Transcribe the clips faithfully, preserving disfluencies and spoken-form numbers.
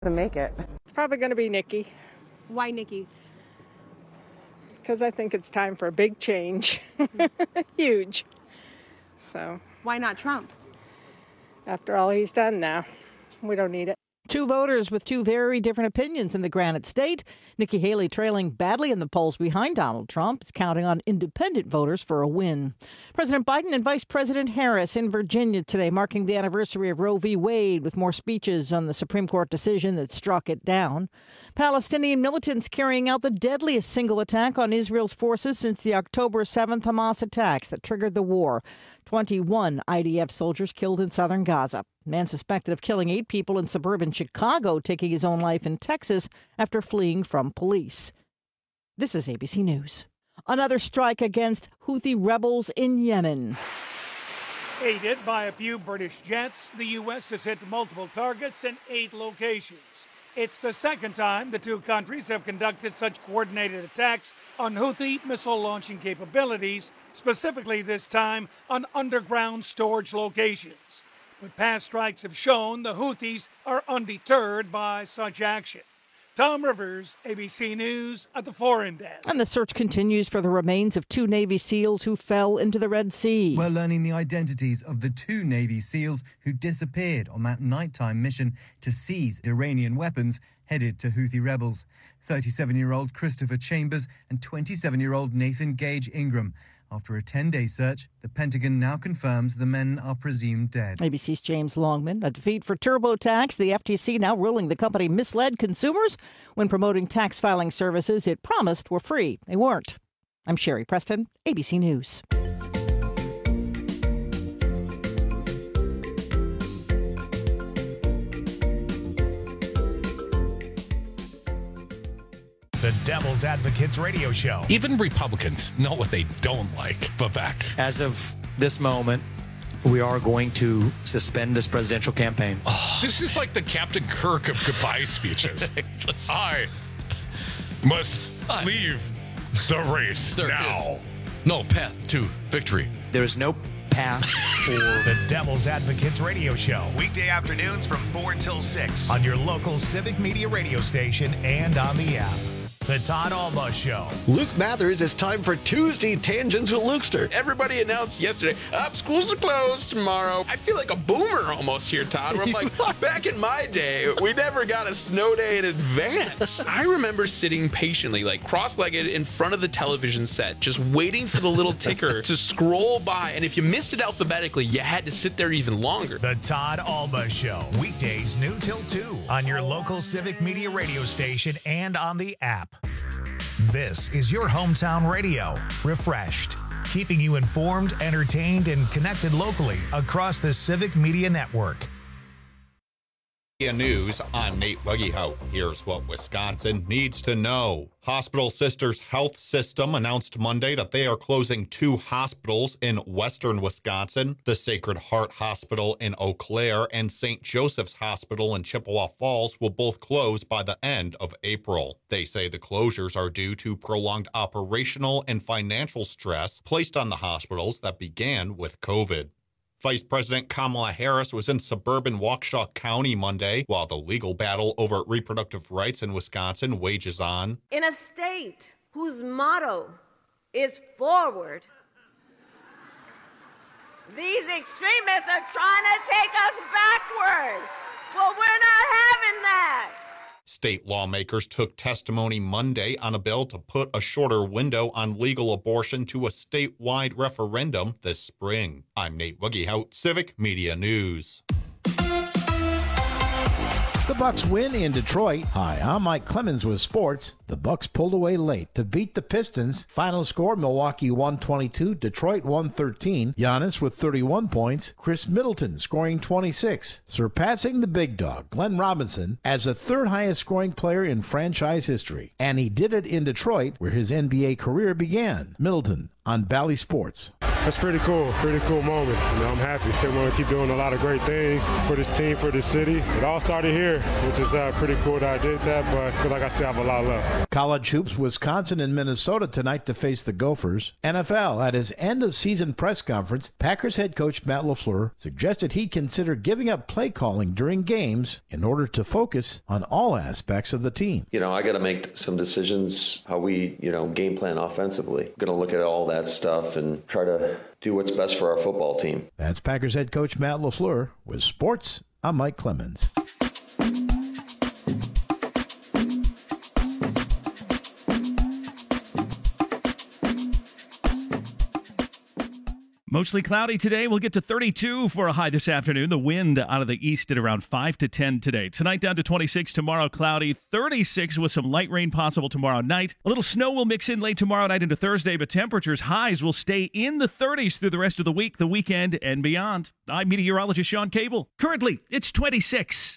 to make it. It's probably going to be Nikki. Why Nikki? Because I think it's time for a big change. Huge. So. Why not Trump? After all he's done now, we don't need it. Two voters with two very different opinions in the Granite State. Nikki Haley trailing badly in the polls behind Donald Trump is counting on independent voters for a win. President Biden and Vice President Harris in Virginia today, marking the anniversary of Roe v. Wade with more speeches on the Supreme Court decision that struck it down. Palestinian militants carrying out the deadliest single attack on Israel's forces since the October seventh Hamas attacks that triggered the war. twenty-one I D F soldiers killed in southern Gaza. Man suspected of killing eight people in suburban Chicago, taking his own life in Texas after fleeing from police. This is A B C News. Another strike against Houthi rebels in Yemen. Aided by a few British jets, the U S has hit multiple targets in eight locations. It's the second time the two countries have conducted such coordinated attacks on Houthi missile launching capabilities, specifically this time on underground storage locations. But past strikes have shown the Houthis are undeterred by such action. Tom Rivers, A B C News at the Foreign Desk. And the search continues for the remains of two Navy SEALs who fell into the Red Sea. We're learning the identities of the two Navy SEALs who disappeared on that nighttime mission to seize Iranian weapons headed to Houthi rebels. thirty-seven-year-old Christopher Chambers and twenty-seven-year-old Nathan Gage Ingram. After a ten-day search, the Pentagon now confirms the men are presumed dead. A B C's James Longman. A defeat for TurboTax. The F T C now ruling the company misled consumers when promoting tax filing services it promised were free. They weren't. I'm Sherry Preston, A B C News. The Devil's Advocates Radio Show. Even Republicans know what they don't like. Vivek. As of this moment, we are going to suspend this presidential campaign. Oh, this is like the Captain Kirk of goodbye speeches. I must leave the race there now. Is no path to victory. There is no path for the Devil's Advocates Radio Show. Weekday afternoons from four until six on your local Civic Media radio station and on the app. The Todd Alba Show. Luke Mathers, it's time for Tuesday Tangents with Lukester. Everybody announced yesterday, up, schools are closed tomorrow. I feel like a boomer almost here, Todd, where I'm like, back in my day, we never got a snow day in advance. I remember sitting patiently, like cross-legged in front of the television set, just waiting for the little ticker to scroll by. And if you missed it alphabetically, you had to sit there even longer. The Todd Alba Show. Weekdays noon till two on your local Civic Media radio station and on the app. This is your hometown radio, refreshed, keeping you informed, entertained, and connected locally across the Civic Media Network. News, I'm Nate Buggyhout. Here's what Wisconsin needs to know. Hospital Sisters Health System announced Monday that they are closing two hospitals in western Wisconsin. The Sacred Heart Hospital in Eau Claire and Saint Joseph's Hospital in Chippewa Falls will both close by the end of April. They say the closures are due to prolonged operational and financial stress placed on the hospitals that began with COVID. Vice President Kamala Harris was in suburban Waukesha County Monday while the legal battle over reproductive rights in Wisconsin wages on. In a state whose motto is forward, these extremists are trying to take us backward. Well, we're not having that. State lawmakers took testimony Monday on a bill to put a shorter window on legal abortion to a statewide referendum this spring. I'm Nate Buggyhout, Civic Media News. The Bucks win in Detroit. Hi, I'm Mike Clemens with sports. The Bucks pulled away late to beat the Pistons. Final score, Milwaukee one twenty-two, Detroit one thirteen. Giannis with thirty-one points. Chris Middleton scoring twenty-six, surpassing the big dog, Glenn Robinson, as the third highest scoring player in franchise history. And he did it in Detroit, where his N B A career began. Middleton on Bally Sports. that's pretty cool. Pretty cool moment. You know, I'm happy. Still want to keep doing a lot of great things for this team, for this city. It all started here, which is uh, pretty cool that I did that, but I feel like I still have a lot left. College hoops, Wisconsin and Minnesota tonight to face the Gophers. N F L, at his end-of-season press conference, Packers head coach Matt LaFleur suggested he'd consider giving up play calling during games in order to focus on all aspects of the team. You know, I got to make some decisions how we, you know, game plan offensively. I'm going to look at all that stuff and try to do what's best for our football team. That's Packers head coach Matt LaFleur. With sports, I'm Mike Clemens. Mostly cloudy today. We'll get to thirty-two for a high this afternoon. The wind out of the east at around five to ten today. Tonight down to twenty-six. Tomorrow cloudy. thirty-six with some light rain possible tomorrow night. A little snow will mix in late tomorrow night into Thursday, but temperatures highs will stay in the thirties through the rest of the week, the weekend, and beyond. I'm meteorologist Sean Cable. Currently, it's twenty-six.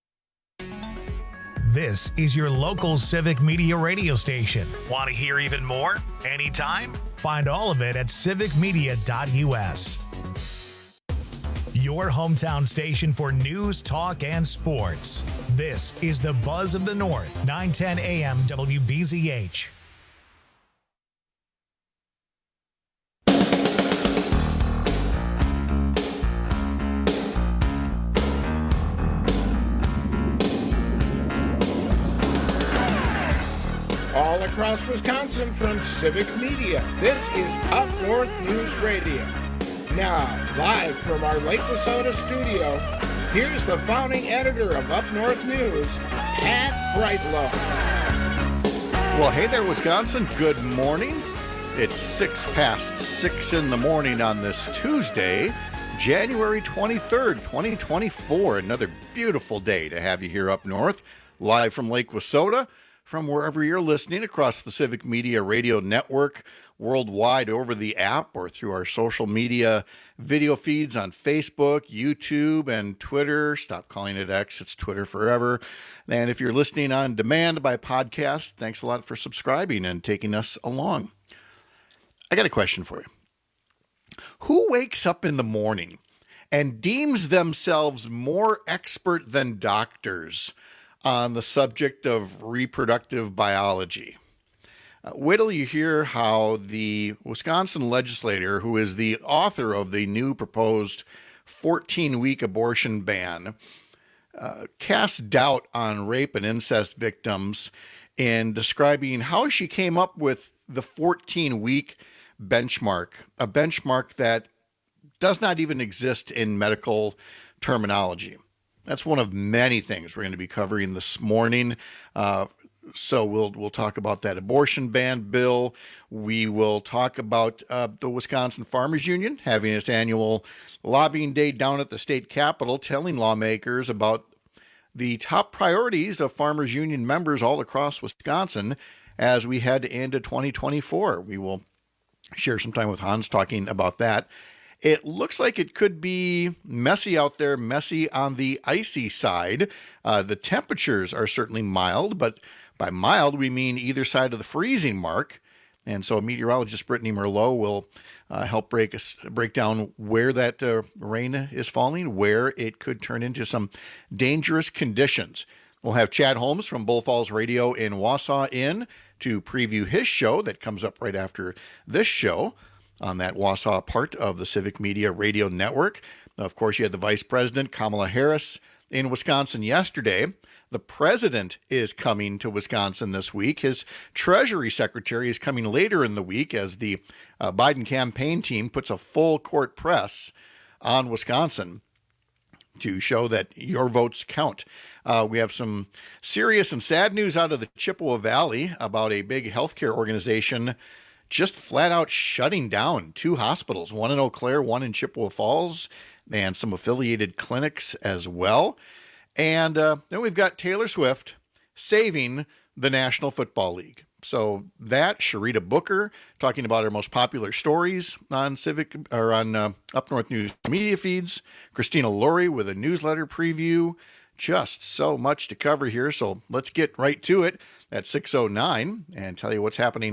This is your local Civic Media radio station. Want to hear even more? Anytime? Find all of it at civic media dot u s. Your hometown station for news, talk, and sports. This is the Buzz of the North, nine ten a m W B Z H. All across Wisconsin from Civic Media, this is Up North News Radio. Now, live from our Lake Wissota studio, here's the founding editor of Up North News, Pat Brightlow. Well, hey there, Wisconsin. Good morning. It's six past six in the morning on this Tuesday, January twenty-third, twenty twenty-four. Another beautiful day to have you here up north, live from Lake Wissota. From wherever you're listening across the Civic Media Radio Network, worldwide over the app or through our social media video feeds on Facebook, YouTube, and Twitter. Stop calling it X, it's Twitter forever. And if you're listening on demand by podcast, thanks a lot for subscribing and taking us along. I got a question for you. Who wakes up in the morning and deems themselves more expert than doctors on the subject of reproductive biology? Uh, wait till you hear how the Wisconsin legislator, who is the author of the new proposed fourteen-week abortion ban, uh, casts doubt on rape and incest victims in describing how she came up with the fourteen-week benchmark, a benchmark that does not even exist in medical terminology. That's one of many things we're going to be covering this morning. Uh, so we'll we'll talk about that abortion ban bill. We will talk about uh, the Wisconsin Farmers Union having its annual lobbying day down at the state capitol, telling lawmakers about the top priorities of Farmers Union members all across Wisconsin as we head into twenty twenty-four. We will share some time with Hans talking about that. It looks like it could be messy out there, messy on the icy side. Uh, the temperatures are certainly mild, but by mild, we mean either side of the freezing mark. And so meteorologist Brittany Merlot will uh, help break us, break down where that uh, rain is falling, where it could turn into some dangerous conditions. We'll have Chad Holmes from Bull Falls Radio in Wausau in to preview his show that comes up right after this show on that Wausau part of the Civic Media Radio Network. Of course, you had the Vice President, Kamala Harris, in Wisconsin yesterday. The President is coming to Wisconsin this week. His Treasury Secretary is coming later in the week as the uh, Biden campaign team puts a full court press on Wisconsin to show that your votes count. Uh, we have some serious and sad news out of the Chippewa Valley about a big healthcare organization just flat out shutting down two hospitals, one in Eau Claire, one in Chippewa Falls, and some affiliated clinics as well. And uh, then we've got Taylor Swift saving the National Football League. So that, Sharita Booker talking about her most popular stories on Civic or on uh, Up North News media feeds. Christina Laurie with a newsletter preview. Just so much to cover here. So let's get right to it at six oh nine and tell you what's happening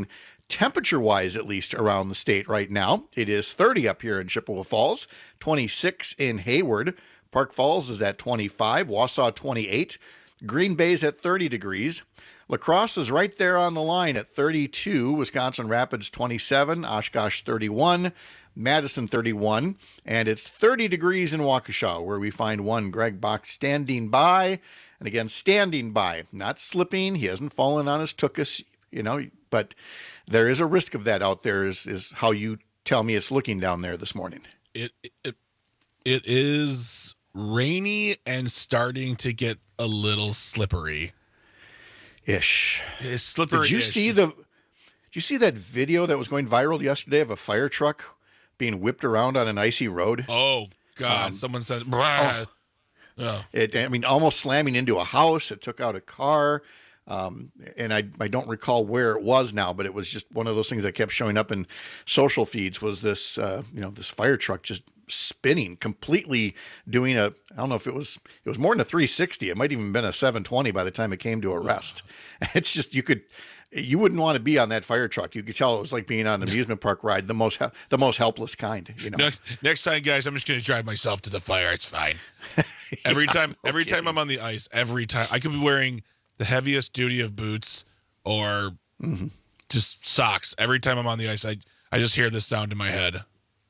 temperature-wise, at least around the state right now, it is thirty up here in Chippewa Falls, twenty-six in Hayward. Park Falls is at twenty-five, Wausau twenty-eight, Green Bay's at thirty degrees. La Crosse is right there on the line at thirty-two, Wisconsin Rapids twenty-seven, Oshkosh thirty-one, Madison thirty-one, and it's thirty degrees in Waukesha, where we find one Greg Bach standing by, and again, standing by, not slipping. He hasn't fallen on his tuchus, you know, but there is a risk of that out there, is, is how you tell me it's looking down there this morning. It, it It is rainy and starting to get a little slippery. Ish. It's slippery. Did you see the? Did you see that video that was going viral yesterday of a fire truck being whipped around on an icy road? Oh God! Um, Someone said, oh. oh. It, I mean, almost slamming into a house. It took out a car, um, and I I don't recall where it was now, but it was just one of those things that kept showing up in social feeds. Was this uh, you know this fire truck just spinning, completely doing a, I don't know if it was, it was more than a three sixty. It might even been a seven twenty by the time it came to a rest. It's just, you could, you wouldn't want to be on that fire truck. You could tell it was like being on an amusement park ride, the most, the most helpless kind, you know. Next, next time, guys, I'm just going to drive myself to the fire. It's fine. Every yeah, time, every okay. time I'm on the ice, every time I could be wearing the heaviest duty of boots or mm-hmm. just socks. Every time I'm on the ice, I, I just hear this sound in my head.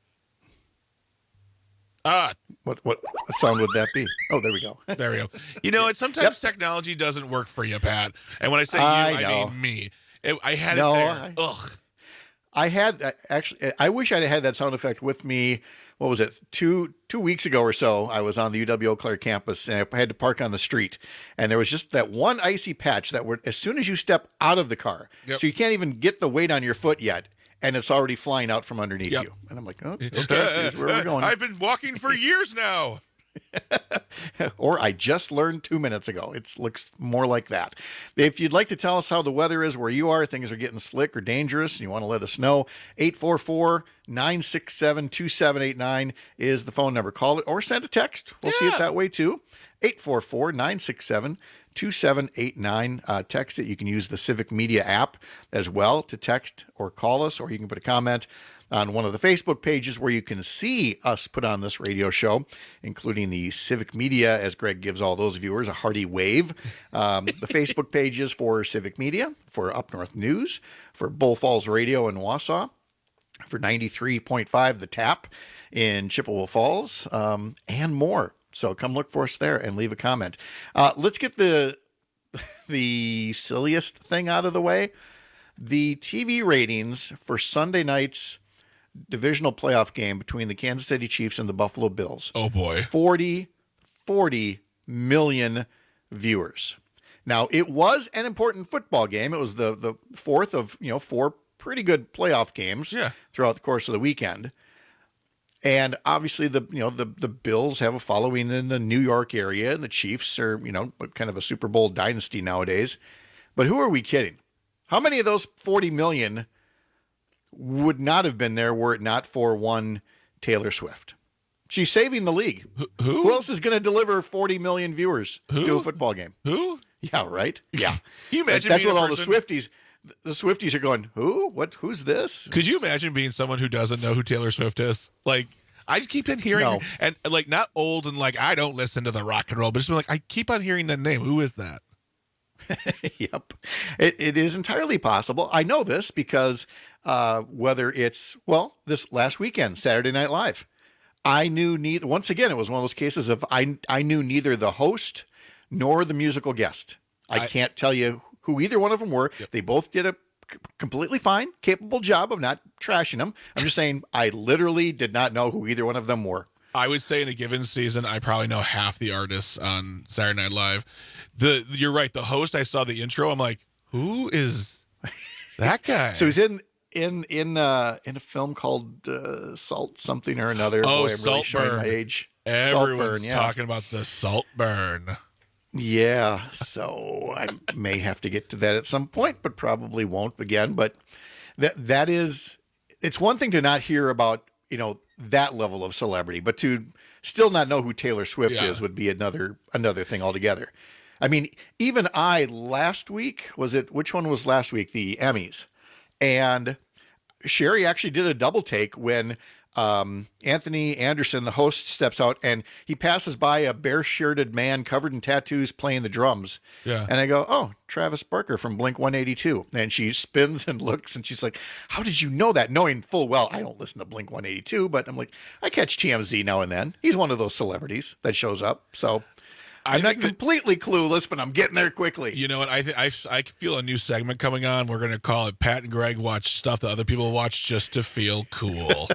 Ah, what what what sound would that be? Oh, there we go. There we go. You know, it sometimes yep. technology doesn't work for you, Pat. And when I say you, I, I mean me. It, I had no, it there. I, Ugh. I had actually. I wish I'd had that sound effect with me. What was it? Two two weeks ago or so, I was on the U W Eau Claire campus, and I had to park on the street, and there was just that one icy patch that would, as soon as you step out of the car, yep. so you can't even get the weight on your foot yet. And it's already flying out from underneath yep. you. And I'm like, oh, okay, here's where we're going. I've been walking for years now. Or I just learned two minutes ago. It looks more like that. If you'd like to tell us how the weather is where you are, things are getting slick or dangerous, and you want to let us know, eight four four, nine six seven, two seven eight nine is the phone number. Call it or send a text. We'll yeah. see it that way too. eight four four, nine six seven, two seven eight nine. Uh, text it. You can use the Civic Media app as well to text or call us, or you can put a comment on one of the Facebook pages where you can see us put on this radio show, including the Civic Media, as Greg gives all those viewers a hearty wave. Um, the Facebook pages for Civic Media, for Up North News, for Bull Falls Radio in Wausau, for ninety-three point five The Tap in Chippewa Falls, um, and more. So come look for us there and leave a comment. Uh, let's get the the silliest thing out of the way. The T V ratings for Sunday night's divisional playoff game between the Kansas City Chiefs and the Buffalo Bills. Oh, boy. forty, forty million viewers. Now, it was an important football game. It was the, the fourth of, you know, four pretty good playoff games yeah. throughout the course of the weekend. And obviously, the you know the the Bills have a following in the New York area, and the Chiefs are you know kind of a Super Bowl dynasty nowadays. But who are we kidding? How many of those forty million would not have been there were it not for one Taylor Swift? She's saving the league. Who? Who else is going to deliver forty million viewers Who? to a football game? Who? Yeah, right. Yeah. Can you imagine That's being what a all person... the Swifties. The Swifties are going, who? What? Who's this? Could you imagine being someone who doesn't know who Taylor Swift is? Like, I keep on hearing, no. and like not old and like I don't listen to the rock and roll, but just like I keep on hearing that name. Who is that? Yep, it it is entirely possible. I know this because uh, whether it's well this last weekend, Saturday Night Live, I knew neither. Once again, it was one of those cases of I I knew neither the host nor the musical guest. I, I can't tell you who either one of them were. Yep. They both did a c- completely fine, capable job of not trashing them. I'm just saying I literally did not know who either one of them were. I would say in a given season, I probably know half the artists on Saturday Night Live. The You're right. The host, I saw the intro. I'm like, who is that guy? So he's in in in uh, in a film called uh, Salt something or another. Oh, Boy, I'm really showing my age. Everyone's Saltburn, yeah. talking about the Saltburn. Yeah, so I may have to get to that at some point, but probably won't again. But that that is, it's one thing to not hear about, you know, that level of celebrity, but to still not know who Taylor Swift yeah. is would be another another thing altogether. I mean, even I last week, was it, which one was last week? The Emmys. And Sherry actually did a double take when um, Anthony Anderson, the host, steps out and he passes by a bare-shirted man covered in tattoos playing the drums. Yeah. And I go, oh, Travis Barker from Blink one eighty-two. And she spins and looks and she's like, how did you know that? Knowing full well I don't listen to Blink one eighty-two, but I'm like, I catch T M Z now and then. He's one of those celebrities that shows up. So I'm not completely clueless, but I'm getting there quickly. You know what? I, th- I I feel a new segment coming on. We're going to call it Pat and Greg Watch Stuff That Other People Watch Just to Feel Cool.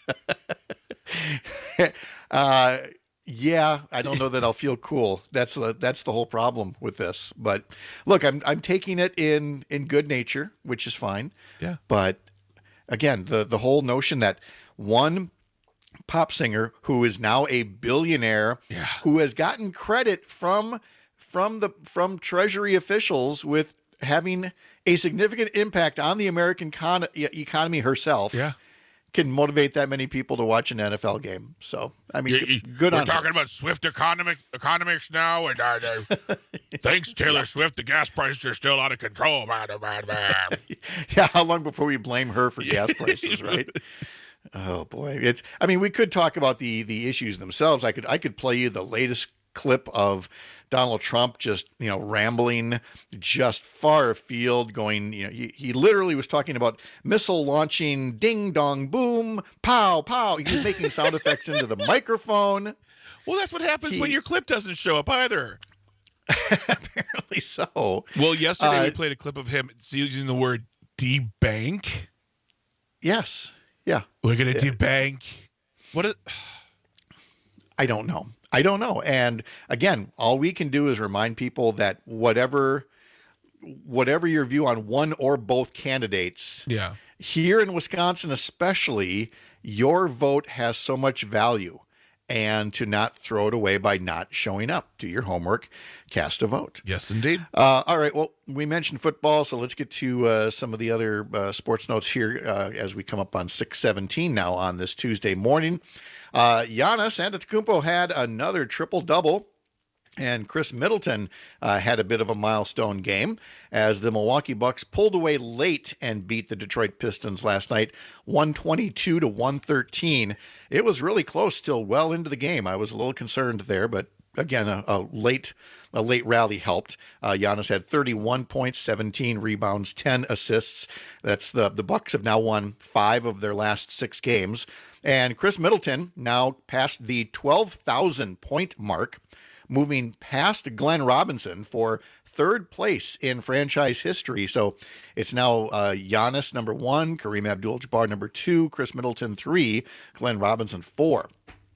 uh, yeah, I don't know that I'll feel cool. That's the that's the whole problem with this. But look, I'm I'm taking it in in good nature, which is fine. Yeah. But again, the the whole notion that one pop singer who is now a billionaire, yeah. who has gotten credit from from the from Treasury officials with having a significant impact on the American con- economy herself, yeah. can motivate that many people to watch an N F L game. So, I mean, you, you, good we're on talking her. about Swift economic economics now, and uh, uh, thanks Taylor yeah. Swift, the gas prices are still out of control. Yeah, how long before we blame her for gas prices, right? Oh boy, it's. I mean, we could talk about the the issues themselves. I could I could play you the latest clip of Donald Trump just, you know, rambling just far afield, going, you know, he, he literally was talking about missile launching, ding dong boom, pow pow. He was making sound effects into the microphone. Well, that's what happens He- when your clip doesn't show up either. Apparently so. Well, yesterday Uh, we played a clip of him using the word debank. Yes. Yeah. We're gonna debank. What is? I don't know. I don't know. And again, all we can do is remind people that whatever whatever your view on one or both candidates, Yeah. here in Wisconsin especially, your vote has so much value. And to not throw it away by not showing up. Do your homework, cast a vote. Yes, indeed. Uh, all right. Well, we mentioned football, so let's get to uh, some of the other uh, sports notes here uh, as we come up on six seventeen now on this Tuesday morning. Uh, Giannis Antetokounmpo had another triple-double. And Chris Middleton uh, had a bit of a milestone game as the Milwaukee Bucks pulled away late and beat the Detroit Pistons last night, one twenty-two to one thirteen. It was really close still well into the game. I was a little concerned there, but again, a, a late a late rally helped. Uh, Giannis had thirty-one points, seventeen rebounds, ten assists. That's the the Bucks have now won five of their last six games. And Chris Middleton now passed the twelve thousand point mark, moving past Glenn Robinson for third place in franchise history. So it's now uh, Giannis number one, Kareem Abdul-Jabbar number two, Chris Middleton three, Glenn Robinson four.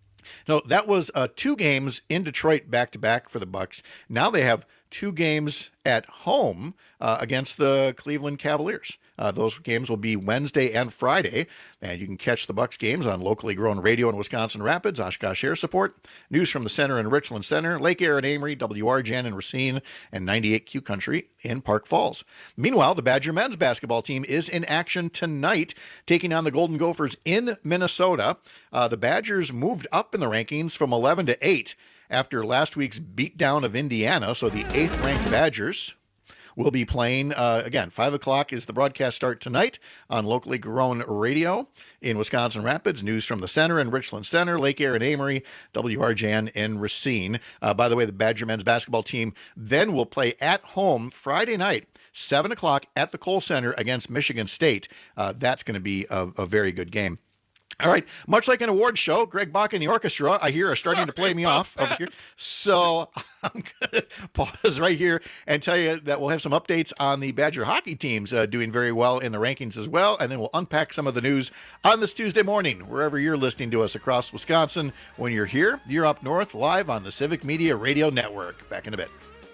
No, that was uh, two games in Detroit back-to-back for the Bucks. Now they have two games at home uh, against the Cleveland Cavaliers. Uh, those games will be Wednesday and Friday, and you can catch the Bucks games on locally grown radio in Wisconsin Rapids, Oshkosh Air Support, News from the Center in Richland Center, Lake Air and Amory, W R J N in Racine, and ninety-eight Q Country in Park Falls. Meanwhile, the Badger men's basketball team is in action tonight, taking on the Golden Gophers in Minnesota. Uh, the Badgers moved up in the rankings from eleven to eight after last week's beatdown of Indiana, so the eighth-ranked Badgers will be playing, uh, again, five o'clock is the broadcast start tonight on locally grown radio in Wisconsin Rapids, News from the Center in Richland Center, Lake Air and Amory, W R J N in Racine. Uh, by the way, the Badger men's basketball team then will play at home Friday night, seven o'clock at the Kohl Center against Michigan State. Uh, that's going to be a, a very good game. All right, much like an award show, Greg Bach and the orchestra, I hear, are starting Sorry to play me about off over that. here. So I'm going to pause right here and tell you that we'll have some updates on the Badger hockey teams uh, doing very well in the rankings as well. And then we'll unpack some of the news on this Tuesday morning, wherever you're listening to us across Wisconsin. When you're here, you're up north live on the Civic Media Radio Network. Back in a bit.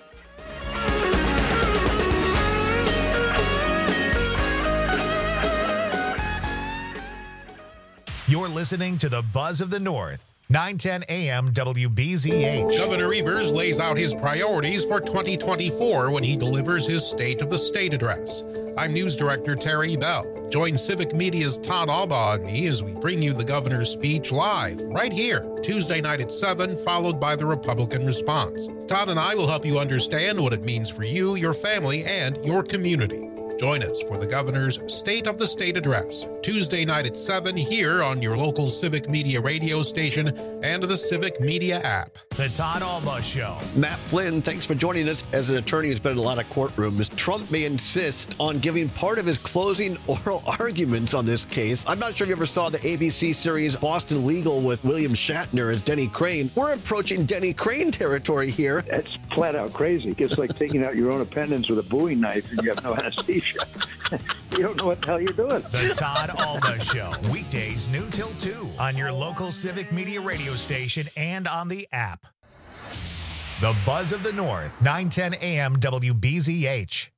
You're listening to the Buzz of the North, nine ten A M W B Z H. Governor Evers lays out his priorities for twenty twenty-four when he delivers his State of the State address. I'm News Director Terry Bell. Join Civic Media's Todd Albaugh and me as we bring you the governor's speech live, right here, Tuesday night at seven, followed by the Republican response. Todd and I will help you understand what it means for you, your family, and your community. Join us for the governor's State of the State address, Tuesday night at seven here on your local Civic Media radio station and the Civic Media app. The Todd Alba Show. Matt Flynn, thanks for joining us. As an attorney who's been in a lot of courtrooms, Trump may insist on giving part of his closing oral arguments on this case. I'm not sure if you ever saw the A B C series Boston Legal with William Shatner as Denny Crane. We're approaching Denny Crane territory here. That's flat out crazy. It's like taking out your own appendix with a Bowie knife and you have no anesthesia. You don't know what the hell you're doing. The Todd Alba Show. Weekdays noon till two on your local Civic Media radio station and on the app. The Buzz of the North, nine ten A M W B Z H.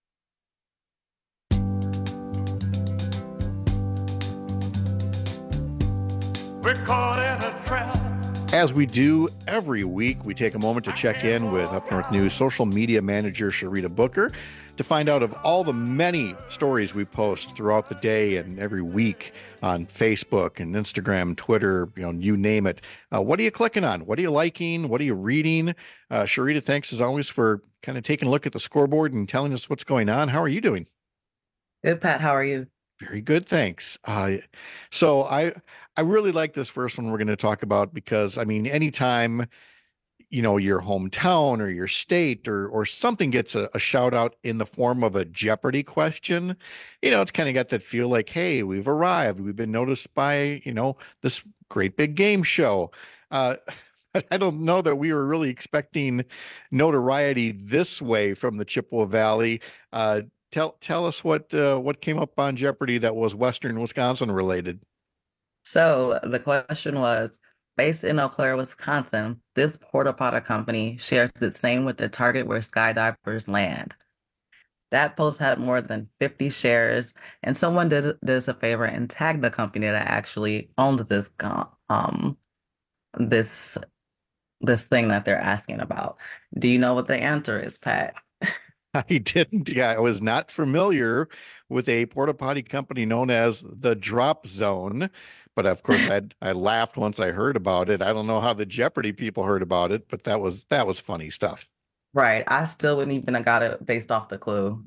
We're caught in a trap. As we do every week, we take a moment to check in with Up North News social media manager Sharita Booker to find out of all the many stories we post throughout the day and every week on Facebook and Instagram, Twitter, you know, you name it. Uh, what are you clicking on? What are you liking? What are you reading? Uh, Sharita, thanks as always for kind of taking a look at the scoreboard and telling us what's going on. How are you doing? Good, Pat. How are you? Very good, thanks. Uh, so I I really like this first one we're going to talk about because, I mean, anytime, you know, your hometown or your state or or something gets a, a shout out in the form of a Jeopardy question, you know, it's kind of got that feel like, hey, we've arrived. We've been noticed by, you know, this great big game show. Uh, I don't know that we were really expecting notoriety this way from the Chippewa Valley. Uh, Tell tell us what uh, what came up on Jeopardy that was Western Wisconsin related. So the question was, based in Eau Claire, Wisconsin, this porta potty company shares its name with the target where skydivers land. That post had more than fifty shares, and someone did, did us a favor and tagged the company that actually owned this um this this thing that they're asking about. Do you know what the answer is, Pat? I didn't. Yeah, I was not familiar with a porta potty company known as the Drop Zone, but of course, I I laughed once I heard about it. I don't know how the Jeopardy people heard about it, but that was that was funny stuff. Right. I still wouldn't even have got it based off the clue.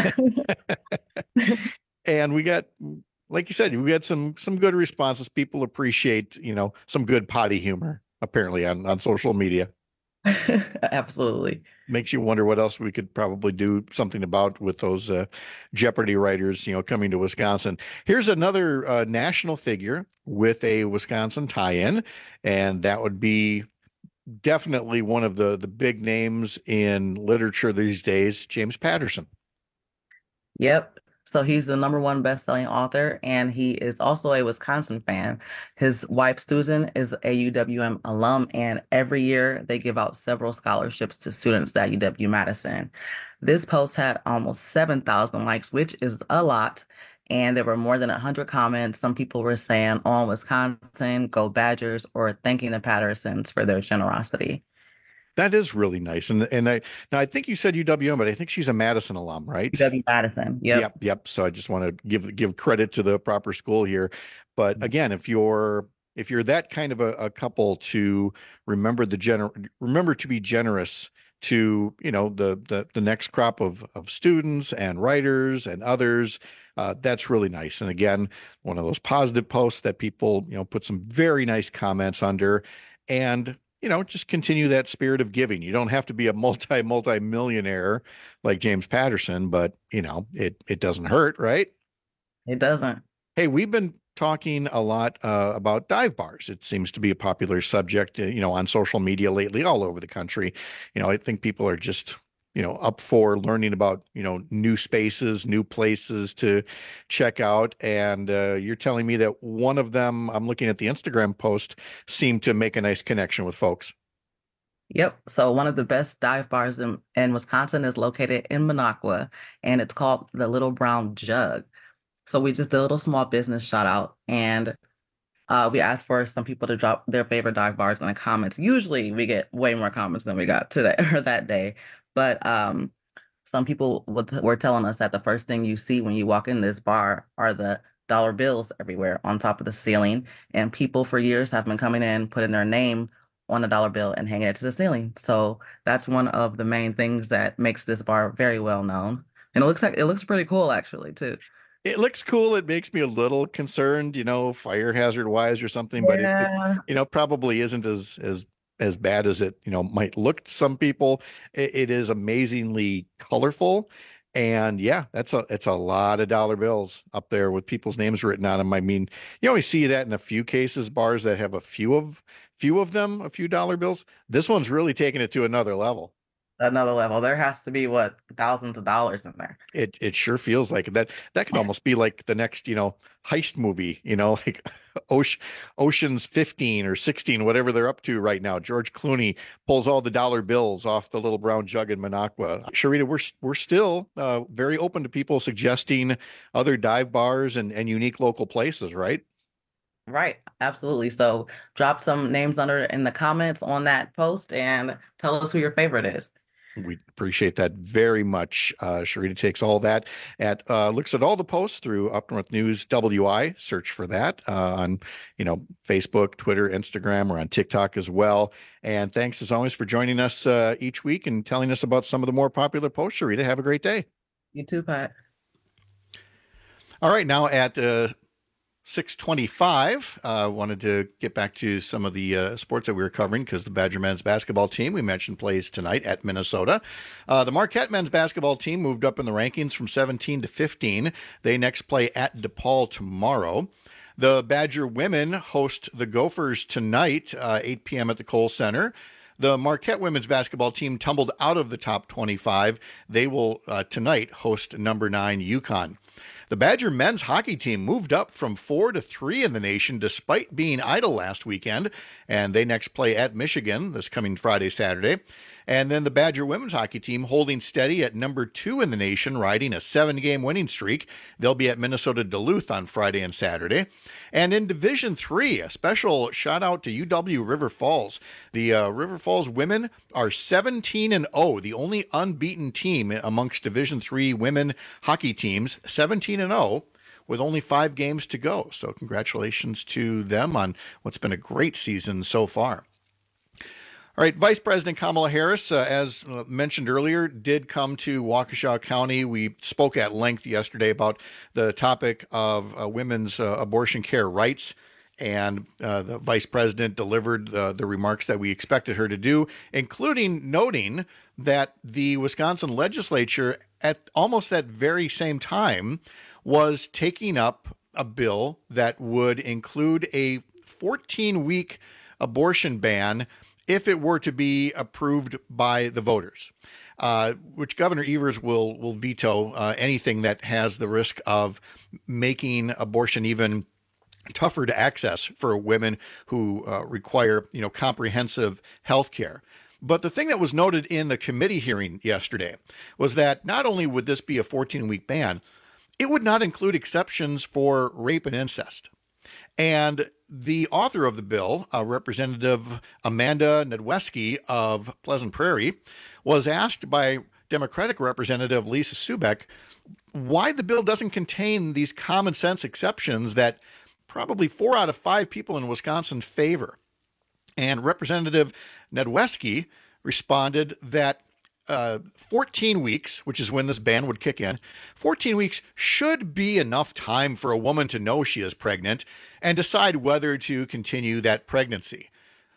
And we got, like you said, we got some some good responses. People appreciate, you know, some good potty humor apparently on on social media. Absolutely. Makes you wonder what else we could probably do something about with those uh, Jeopardy writers, you know, coming to Wisconsin. Here's another uh, national figure with a Wisconsin tie-in, and that would be definitely one of the the big names in literature these days, James Patterson. Yep. So he's the number one best-selling author, and he is also a Wisconsin fan. His wife, Susan, is a U W M alum, and every year they give out several scholarships to students at U W-Madison. This post had almost seven thousand likes, which is a lot, and there were more than one hundred comments. Some people were saying, on Wisconsin, go Badgers, or thanking the Pattersons for their generosity. That is really nice. And and I now I think you said U W M, but I think she's a Madison alum, right? U W-Madison. Yep. Yep. Yep. So I just want to give give credit to the proper school here. But again, if you're if you're that kind of a, a couple to remember the gener remember to be generous to, you know, the the the next crop of of students and writers and others, uh, that's really nice. And again, one of those positive posts that people, you know, put some very nice comments under, and you know, just continue that spirit of giving. You don't have to be a multi, multi-millionaire like James Patterson, but, you know, it it doesn't hurt, right? It doesn't. Hey, we've been talking a lot uh, about dive bars. It seems to be a popular subject, uh, you know, on social media lately all over the country. You know, I think people are just, you know, up for learning about, you know, new spaces, new places to check out. And uh, you're telling me that one of them, I'm looking at the Instagram post, seemed to make a nice connection with folks. Yep. So one of the best dive bars in, in Wisconsin is located in Minocqua, and it's called the Little Brown Jug. So we just did a little small business shout out, and uh, we asked for some people to drop their favorite dive bars in the comments. Usually we get way more comments than we got today or that day. But um, some people were telling us that the first thing you see when you walk in this bar are the dollar bills everywhere on top of the ceiling. And people for years have been coming in, putting their name on a dollar bill and hanging it to the ceiling. So that's one of the main things that makes this bar very well known. And it looks like it looks pretty cool, actually, too. It looks cool. It makes me a little concerned, you know, fire hazard wise or something, but it, it, you know, probably isn't as, as, as bad as it, you know, might look to some people. It, it is amazingly colorful. And yeah, that's a, it's a lot of dollar bills up there with people's names written on them. I mean, you only see that in a few cases, bars that have a few of, few of them, a few dollar bills. This one's really taking it to another level. Another level. There has to be what thousands of dollars in there. It it sure feels like that. That could almost be like the next, you know, heist movie, you know, like Ocean, Ocean's fifteen or sixteen, whatever they're up to right now. George Clooney pulls all the dollar bills off the little brown jug in Minocqua. Sharita, we're we're still uh, very open to people suggesting other dive bars and, and unique local places, right? Right. Absolutely. So drop some names under in the comments on that post and tell us who your favorite is. We appreciate that very much. Uh, Sharita takes all that at uh, looks at all the posts through Up North News W I. Search for that uh, on you know Facebook, Twitter, Instagram, or on TikTok as well. And thanks as always for joining us uh, each week and telling us about some of the more popular posts. Sharita, have a great day. You too, Pat. All right, now at uh, six twenty-five, uh, wanted to get back to some of the uh, sports that we were covering because the Badger men's basketball team we mentioned plays tonight at Minnesota. Uh, the Marquette men's basketball team moved up in the rankings from seventeen to fifteen. They next play at DePaul tomorrow. The Badger women host the Gophers tonight, uh, eight p.m. at the Kohl Center. The Marquette women's basketball team tumbled out of the top twenty-five. They will uh, tonight host number nine UConn. The Badger men's hockey team moved up from four to three in the nation despite being idle last weekend, and they next play at Michigan this coming Friday, Saturday. And then the Badger women's hockey team holding steady at number two in the nation, riding a seven-game winning streak. They'll be at Minnesota Duluth on Friday and Saturday. And in Division three, a special shout-out to U W River Falls. The uh, River Falls women are seventeen and oh, the only unbeaten team amongst Division three women hockey teams, seventeen and oh. with only five games to go. So congratulations to them on what's been a great season so far. All right, Vice President Kamala Harris, uh, as mentioned earlier, did come to Waukesha County. We spoke at length yesterday about the topic of uh, women's uh, abortion care rights, and uh, the Vice President delivered uh, the remarks that we expected her to do, including noting that the Wisconsin legislature at almost that very same time was taking up a bill that would include a fourteen-week abortion ban if it were to be approved by the voters, uh, which Governor Evers will will veto uh, anything that has the risk of making abortion even tougher to access for women who uh, require, you know, comprehensive health care. But the thing that was noted in the committee hearing yesterday was that not only would this be a fourteen-week ban, it would not include exceptions for rape and incest. And the author of the bill, uh, Representative Amanda Nedweski of Pleasant Prairie, was asked by Democratic Representative Lisa Subeck why the bill doesn't contain these common sense exceptions that probably four out of five people in Wisconsin favor. And Representative Nedweski responded that Uh, fourteen weeks, which is when this ban would kick in, fourteen weeks should be enough time for a woman to know she is pregnant and decide whether to continue that pregnancy.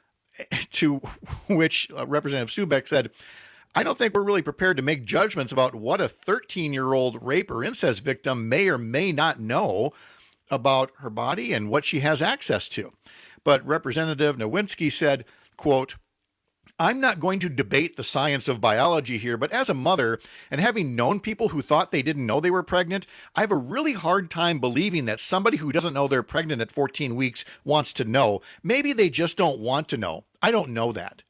To which uh, Representative Subeck said, I don't think we're really prepared to make judgments about what a thirteen-year-old rape or incest victim may or may not know about her body and what she has access to. But Representative Nowinski said, quote, I'm not going to debate the science of biology here, but as a mother and having known people who thought they didn't know they were pregnant, I have a really hard time believing that somebody who doesn't know they're pregnant at fourteen weeks wants to know. Maybe they just don't want to know. I don't know that.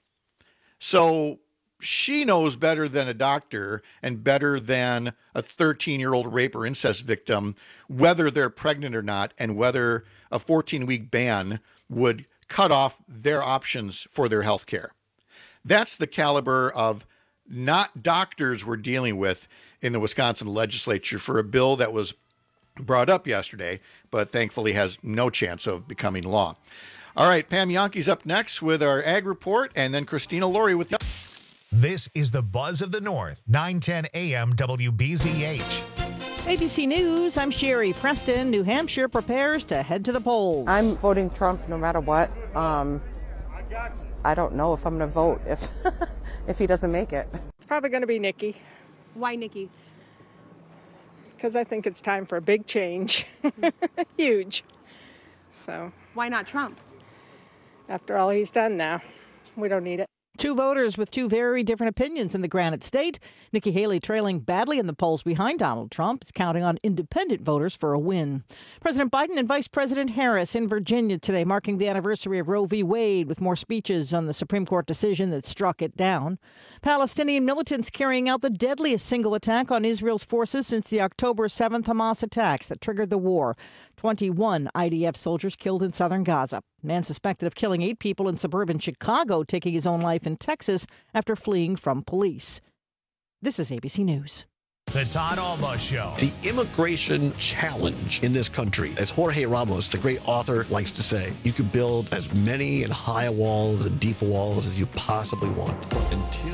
So she knows better than a doctor and better than a thirteen-year-old rape or incest victim whether they're pregnant or not and whether a fourteen-week ban would cut off their options for their health care. That's the caliber of not doctors we're dealing with in the Wisconsin legislature for a bill that was brought up yesterday, but thankfully has no chance of becoming law. All right, Pam Yonkie's up next with our Ag Report, and then Christina Laurie with the... This is the Buzz of the North, nine ten A M W B Z H. A B C News, I'm Sherry Preston. New Hampshire prepares to head to the polls. I'm voting Trump no matter what. Um, I don't know if I'm going to vote if if he doesn't make it. It's probably going to be Nikki. Why Nikki? Because I think it's time for a big change. Huge. So. Why not Trump? After all he's done now, we don't need it. Two voters with two very different opinions in the Granite State. Nikki Haley trailing badly in the polls behind Donald Trump is counting on independent voters for a win. President Biden and Vice President Harris in Virginia today, marking the anniversary of Roe v. Wade with more speeches on the Supreme Court decision that struck it down. Palestinian militants carrying out the deadliest single attack on Israel's forces since the October seventh Hamas attacks that triggered the war. twenty-one I D F soldiers killed in southern Gaza. Man suspected of killing eight people in suburban Chicago, taking his own life in Texas after fleeing from police. This is A B C News. The Todd Albaugh Show. The immigration challenge in this country, as Jorge Ramos, the great author, likes to say, you can build as many and high walls and deep walls as you possibly want. But until...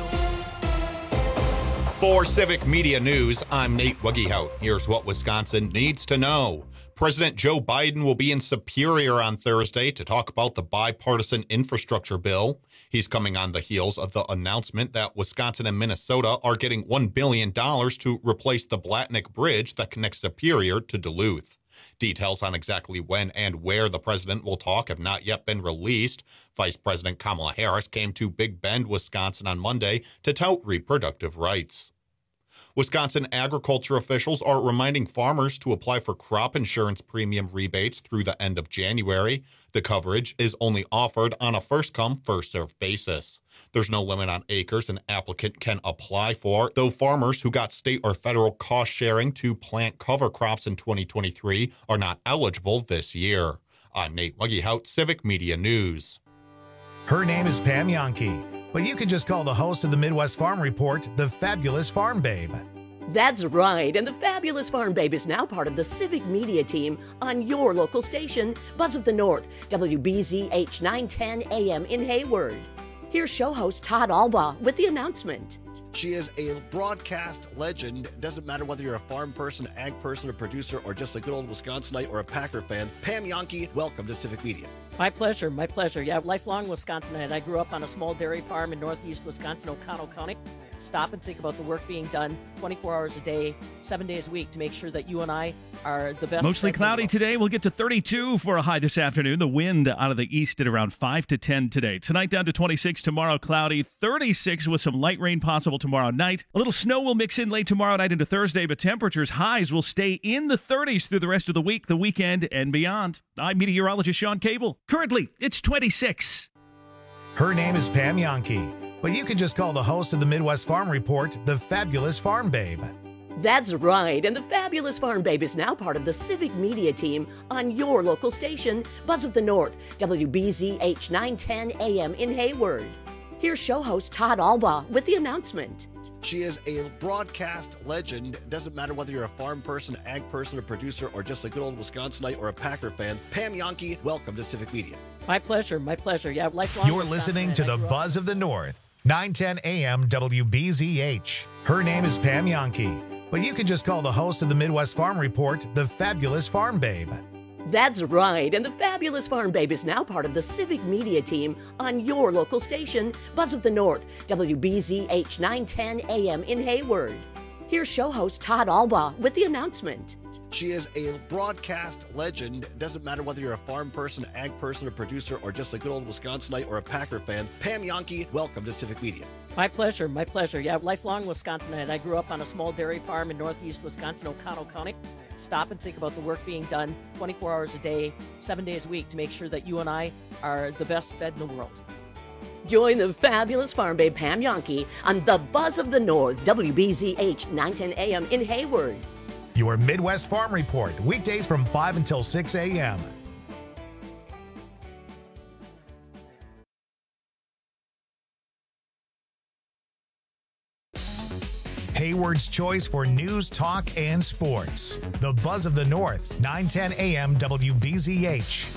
For Civic Media News, I'm Nate Wuggehout. Here's what Wisconsin needs to know. President Joe Biden will be in Superior on Thursday to talk about the bipartisan infrastructure bill. He's coming on the heels of the announcement that Wisconsin and Minnesota are getting one billion dollars to replace the Blatnick Bridge that connects Superior to Duluth. Details on exactly when and where the president will talk have not yet been released. Vice President Kamala Harris came to Big Bend, Wisconsin on Monday to tout reproductive rights. Wisconsin agriculture officials are reminding farmers to apply for crop insurance premium rebates through the end of January. The coverage is only offered on a first-come, first-served basis. There's no limit on acres an applicant can apply for, though farmers who got state or federal cost sharing to plant cover crops in twenty twenty-three are not eligible this year. I'm Nate Wuggehout, Civic Media News. Her name is Pam Yankee, but you can just call the host of the Midwest Farm Report the Fabulous Farm Babe. That's right, and the Fabulous Farm Babe is now part of the Civic Media team on your local station, Buzz of the North, W B Z H nine ten A M in Hayward. Here's show host Todd Albaugh with the announcement. She is a broadcast legend. It doesn't matter whether you're a farm person, ag person, a producer, or just a good old Wisconsinite or a Packer fan. Pam Yankee, welcome to Civic Media. My pleasure, my pleasure. Yeah, lifelong Wisconsinite. I grew up on a small dairy farm in northeast Wisconsin, Oconto County. Stop and think about the work being done twenty-four hours a day, seven days a week to make sure that you and I are the best. Mostly cloudy today. We'll get to thirty-two for a high this afternoon. The wind out of the east at around five to ten today. Tonight down to twenty-six. Tomorrow cloudy. thirty-six with some light rain possible tomorrow night. A little snow will mix in late tomorrow night into Thursday, but temperatures highs will stay in the thirties through the rest of the week, the weekend, and beyond. I'm meteorologist Sean Cable. Currently, it's twenty-six. Her name is Pam Yankee, but you can just call the host of the Midwest Farm Report the Fabulous Farm Babe. That's right, and the Fabulous Farm Babe is now part of the Civic Media team on your local station, Buzz of the North, W B Z H nine ten A M in Hayward. Here's show host Todd Albaugh with the announcement. She is a broadcast legend. It doesn't matter whether you're a farm person, ag person, a producer, or just a good old Wisconsinite or a Packer fan. Pam Yankee, welcome to Civic Media. My pleasure, my pleasure. Yeah, lifelong You're listening to the Buzz of the North, nine ten A M W B Z H. Her name is Pam Yankee, but you can just call the host of the Midwest Farm Report the Fabulous Farm Babe. That's right, and the Fabulous Farm Babe is now part of the Civic Media team on your local station, Buzz of the North, W B Z H nine ten A M in Hayward. Here's show host Todd Albaugh with the announcement. She is a broadcast legend. It doesn't matter whether you're a farm person, ag person, a producer, or just a good old Wisconsinite or a Packer fan. Pam Yankee, welcome to Civic Media. My pleasure, my pleasure. Yeah, lifelong Wisconsinite. I grew up on a small dairy farm in northeast Wisconsin, Oconto County. Stop and think about the work being done twenty-four hours a day, seven days a week to make sure that you and I are the best fed in the world. Join the Fabulous Farm Babe Pam Yankee on the Buzz of the North, W B Z H nine ten A M in Hayward. Your Midwest Farm Report, weekdays from five until six A M Hayward's choice for news, talk, and sports. The Buzz of the North, nine ten A M W B Z H.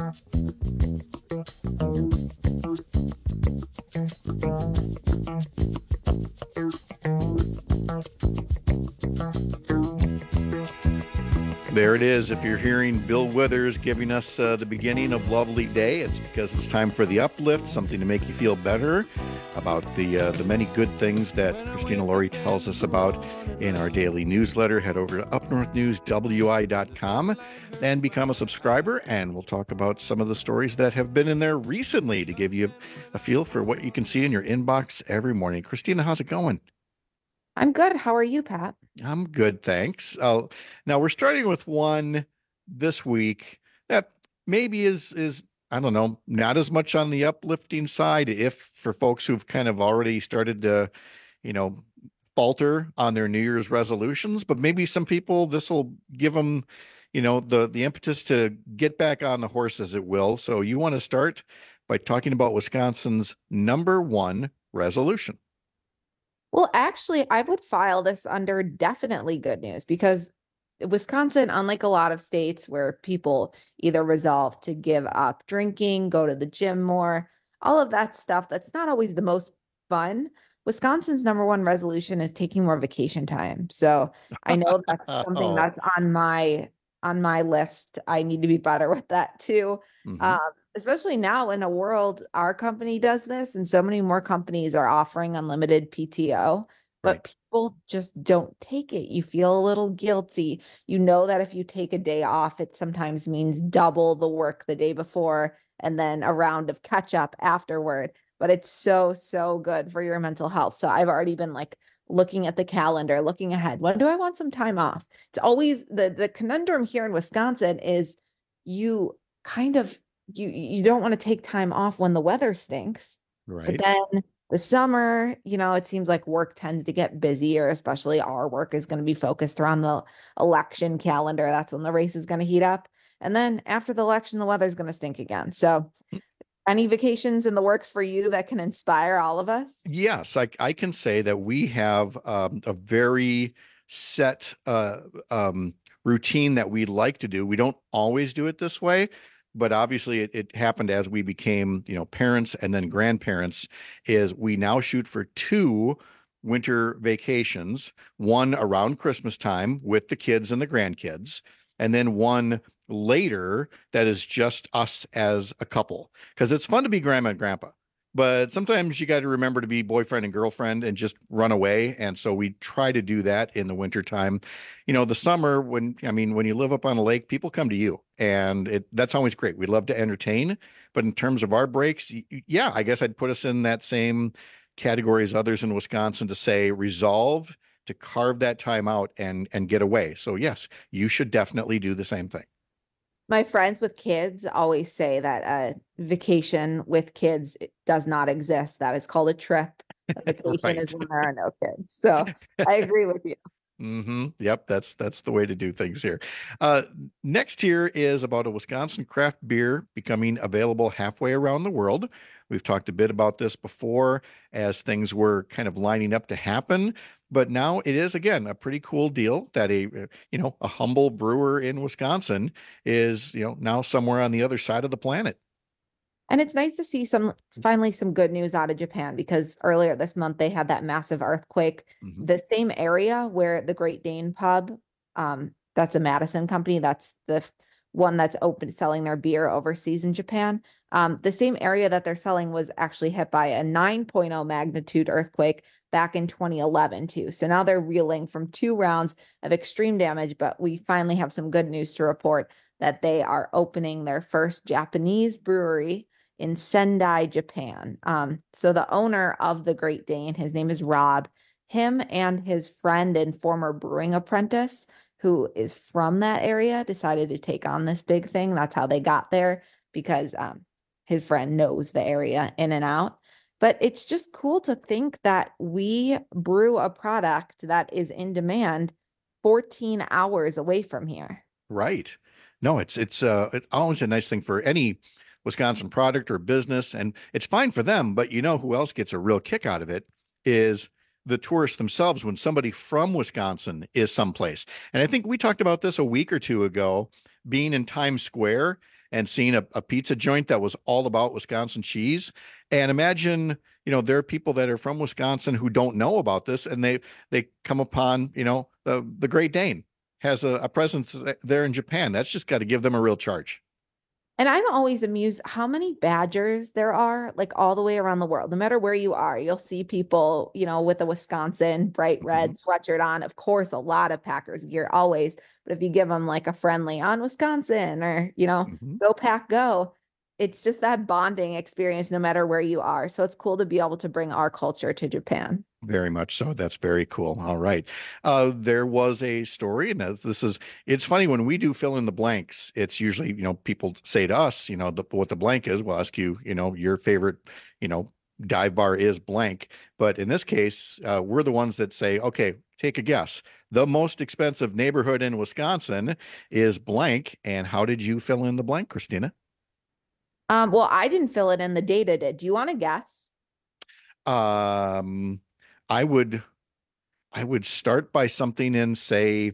There it is. If you're hearing Bill Withers giving us uh, the beginning of Lovely Day, it's because it's time for the uplift, something to make you feel better about the uh, the many good things that Christina Laurie tells us about in our daily newsletter. Head over to up north news w i dot com and become a subscriber, and we'll talk about some of the stories that have been in there recently to give you a feel for what you can see in your inbox every morning. Christina, how's it going? I'm good. How are you, Pat? I'm good, thanks. Uh, now we're starting with one this week that maybe is is I don't know, not as much on the uplifting side. If for folks who've kind of already started to, you know, falter on their New Year's resolutions, but maybe some people this will give them, you know, the the impetus to get back on the horse, as it will. So you want to start by talking about Wisconsin's number one resolution. Well, actually, I would file this under definitely good news because Wisconsin, unlike a lot of states where people either resolve to give up drinking, go to the gym more, all of that stuff, that's not always the most fun. Wisconsin's number one resolution is taking more vacation time. So I know that's something that's on my on my list. I need to be better with that too. Mm-hmm. Um, especially now in a world, our company does this and so many more companies are offering unlimited P T O, but right. people just don't take it. You feel a little guilty. You know that if you take a day off, it sometimes means double the work the day before and then a round of catch up afterward. But it's so, so good for your mental health. So I've already been like looking at the calendar, looking ahead. When do I want some time off? It's always the, the conundrum here in Wisconsin is you kind of, you, you don't want to take time off when the weather stinks. Right. But then the summer, you know, it seems like work tends to get busier, especially our work is going to be focused around the election calendar. That's when the race is going to heat up. And then after the election, the weather is going to stink again. So any vacations in the works for you that can inspire all of us? Yes, I, I can say that we have um, a very set uh, um, routine that we like to do. We don't always do it this way, but obviously it, it happened as we became, you know, parents and then grandparents, is we now shoot for two winter vacations, one around Christmas time with the kids and the grandkids, and then one later that is just us as a couple, because it's fun to be grandma and grandpa, but sometimes you got to remember to be boyfriend and girlfriend and just run away. And so we try to do that in the wintertime. You know, the summer, when I mean when you live up on a lake, people come to you, and it that's always great. We love to entertain, but in terms of our breaks, yeah, I guess I'd put us in that same category as others in Wisconsin to say resolve to carve that time out and and get away. So yes, you should definitely do the same thing. My friends with kids always say that a vacation with kids does not exist. That is called a trip. A vacation right. is when there are no kids. So I agree with you. Mm-hmm. Yep, that's that's the way to do things here. Uh, next here is about a Wisconsin craft beer becoming available halfway around the world. We've talked a bit about this before as things were kind of lining up to happen, but now it is, again, a pretty cool deal that a, you know, a humble brewer in Wisconsin is, you know, now somewhere on the other side of the planet. And it's nice to see some, finally some good news out of Japan, because earlier this month they had that massive earthquake. Mm-hmm. The same area where the Great Dane pub, um, that's a Madison company, that's the one that's open selling their beer overseas in Japan. Um, the same area that they're selling was actually hit by a nine point oh magnitude earthquake back in twenty eleven too. So now they're reeling from two rounds of extreme damage, but we finally have some good news to report that they are opening their first Japanese brewery in Sendai, Japan. Um, so the owner of the Great Dane, his name is Rob, him and his friend and former brewing apprentice, who is from that area, decided to take on this big thing. That's how they got there, because um, his friend knows the area in and out. But it's just cool to think that we brew a product that is in demand fourteen hours away from here. Right. No, it's it's uh, it's always a nice thing for any Wisconsin product or business, and it's fine for them. But you know who else gets a real kick out of it is the tourists themselves, when somebody from Wisconsin is someplace. And I think we talked about this a week or two ago, being in Times Square and seen a, a pizza joint that was all about Wisconsin cheese. And imagine, you know, there are people that are from Wisconsin who don't know about this, and they they come upon, you know, the the Great Dane has a, a presence there in Japan. That's just got to give them a real charge. And I'm always amused how many Badgers there are, like all the way around the world. No matter where you are, you'll see people, you know, with a Wisconsin bright red mm-hmm. sweatshirt on. Of course, a lot of Packers gear always. But if you give them like a friendly on Wisconsin or, you know, mm-hmm. go Pack go, it's just that bonding experience no matter where you are. So it's cool to be able to bring our culture to Japan. Very much so. That's very cool. All right. Uh, there was a story, and this is, it's funny when we do fill in the blanks, it's usually, you know, people say to us, you know, the, what the blank is. We'll ask you, you know, your favorite, you know, dive bar is blank. But in this case, uh, we're the ones that say, okay, take a guess. The most expensive neighborhood in Wisconsin is blank. And how did you fill in the blank, Christina? Um, well, I didn't fill it in. The data did. Do you want to guess? Um, I would, I would start by something in, say,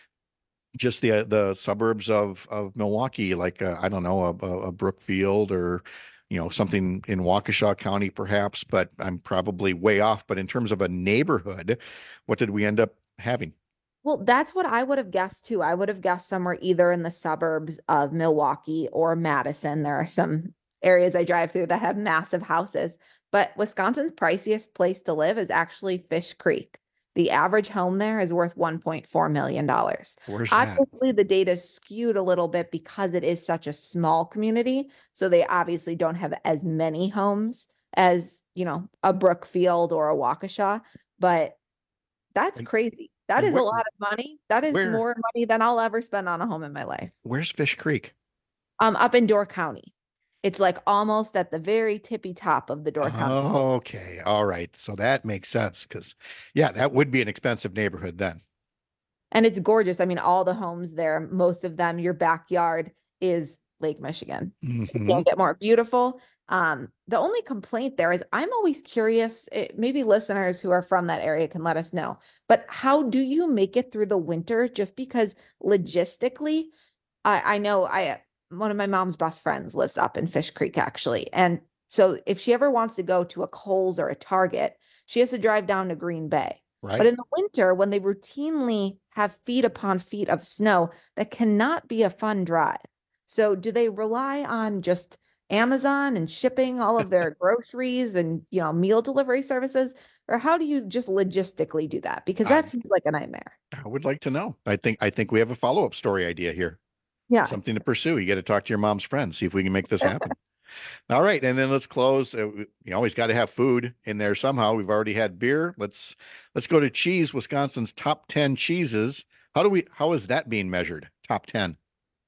just the the suburbs of of Milwaukee, like a, I don't know, a, a Brookfield or, you know, something in Waukesha County, perhaps. But I'm probably way off. But in terms of a neighborhood, what did we end up having? Well, that's what I would have guessed too. I would have guessed somewhere either in the suburbs of Milwaukee or Madison. There are some areas I drive through that have massive houses, but Wisconsin's priciest place to live is actually Fish Creek. The average home there is worth one point four million dollars. Where's that? Obviously, the data is skewed a little bit because it is such a small community. So they obviously don't have as many homes as, you know, a Brookfield or a Waukesha, but that's And- crazy. That and is where- a lot of money. That is where- more money than I'll ever spend on a home in my life. Where's Fish Creek? Um, up in Door County. It's like almost at the very tippy top of the Door County. Okay. All right. So that makes sense because, yeah, that would be an expensive neighborhood then. And it's gorgeous. I mean, all the homes there, most of them, your backyard is Lake Michigan. Mhm. It can't get more beautiful. Um, the only complaint there is I'm always curious, it, maybe listeners who are from that area can let us know, but how do you make it through the winter? Just because logistically, I, I know I, one of my mom's best friends lives up in Fish Creek actually. And so if she ever wants to go to a Kohl's or a Target, she has to drive down to Green Bay. Right. But in the winter, when they routinely have feet upon feet of snow, that cannot be a fun drive. So do they rely on just Amazon and shipping all of their groceries and, you know, meal delivery services? Or how do you just logistically do that? Because that I- seems like a nightmare. I would like to know. I think I think we have a follow-up story idea here. Yeah. Something to pursue. You got to talk to your mom's friends, see if we can make this happen. All right, and then let's close. Uh, You always got to have food in there somehow. We've already had beer. Let's let's go to cheese. Wisconsin's top ten cheeses. How do we? How is that being measured? Top ten.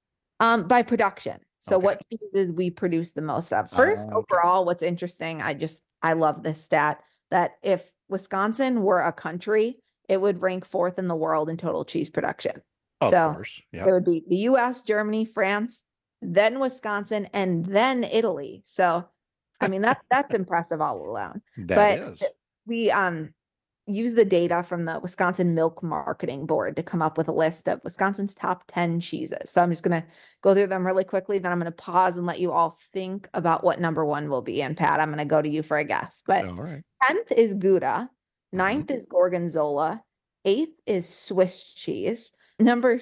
Um, by production. So Okay. what cheeses we produce the most of? First, Ah, okay. overall, what's interesting, I just I love this stat that if Wisconsin were a country, it would rank fourth in the world in total cheese production. Of so course. it Yeah. would be the U S, Germany, France, then Wisconsin, and then Italy. So I mean that that's impressive all alone. That but is. we um use the data from the Wisconsin Milk Marketing Board to come up with a list of Wisconsin's top ten cheeses. So I'm just going to go through them really quickly. Then I'm going to pause and let you all think about what number one will be. And Pat, I'm going to go to you for a guess. But All right. tenth is Gouda. Ninth is Gorgonzola. Eighth is Swiss cheese. Number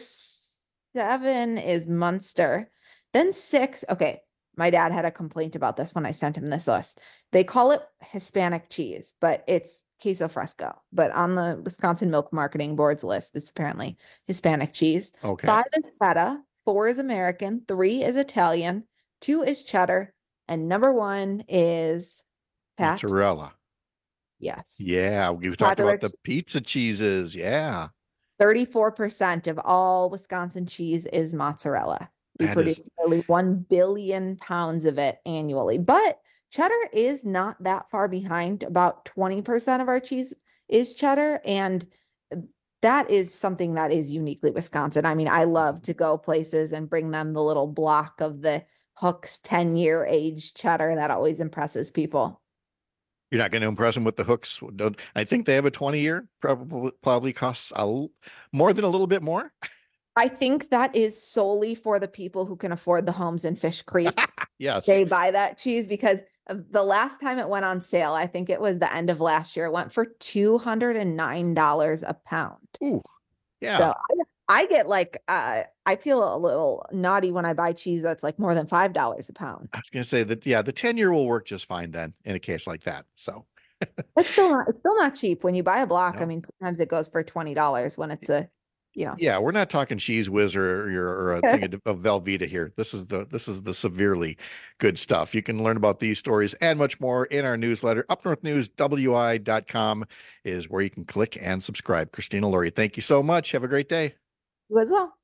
seven is Munster. Then six, okay, my dad had a complaint about this when I sent him this list. They call it Hispanic cheese, but it's queso fresco. But on the Wisconsin Milk Marketing Board's list, it's apparently Hispanic cheese. Okay. Five is feta. Four is American. Three is Italian. Two is cheddar. And number one is Pat. Mozzarella. Yes. Yeah, we've talked Popular about the pizza cheeses. Yeah. thirty-four percent of all Wisconsin cheese is mozzarella. We That produce is- nearly one billion pounds of it annually. But cheddar is not that far behind. About twenty percent of our cheese is cheddar. And that is something that is uniquely Wisconsin. I mean, I love to go places and bring them the little block of the Hooks ten-year aged cheddar. That always impresses people. You're not going to impress them with the hooks. Don't, I think they have a twenty year, probably probably costs a, l- more than a little bit more. I think that is solely for the people who can afford the homes in Fish Creek. Yes. They buy that cheese because of the last time it went on sale, I think it was the end of last year, it went for two hundred nine dollars a pound. Ooh, yeah. So I, I get like, uh, I feel a little naughty when I buy cheese that's like more than five dollars a pound. I was going to say that, yeah, the ten year will work just fine then in a case like that. So it's still not, it's still not cheap when you buy a block. No. I mean, sometimes it goes for twenty dollars when it's a, you know. Yeah, we're not talking Cheese Whiz or, or, or a thing of, of Velveeta here. This is the this is the severely good stuff. You can learn about these stories and much more in our newsletter. Up North News W I dot com is where you can click and subscribe. Christina Laurie, thank you so much. Have a great day. You as well.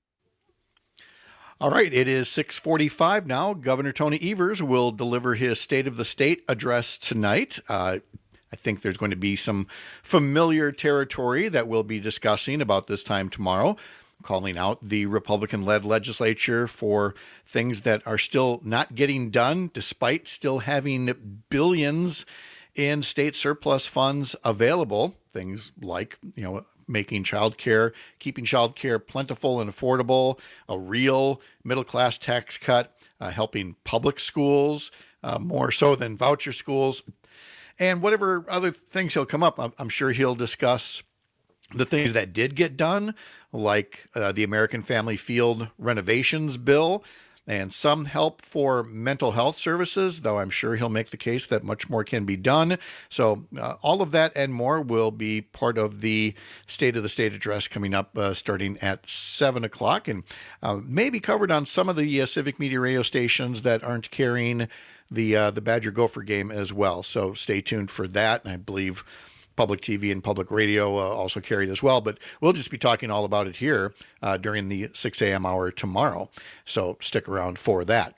All right, it is six forty-five now. Governor Tony Evers will deliver his State of the State address tonight. Uh, I think there's going to be some familiar territory that we'll be discussing about this time tomorrow, calling out the Republican-led legislature for things that are still not getting done, despite still having billions in state surplus funds available. Things like, you know, making childcare, keeping childcare plentiful and affordable, a real middle-class tax cut, uh, helping public schools uh, more so than voucher schools. And whatever other things he'll come up, I'm, I'm sure he'll discuss the things that did get done, like uh, the American Family Field renovations bill and some help for mental health services, though I'm sure he'll make the case that much more can be done. So uh, all of that and more will be part of the State of the State address coming up uh, starting at seven o'clock and uh, maybe covered on some of the uh, Civic Media radio stations that aren't carrying the uh, the Badger Gopher game as well. So stay tuned for that. And I believe public T V and public radio uh, also carried as well. But we'll just be talking all about it here uh, during the six a.m. hour tomorrow. So stick around for that.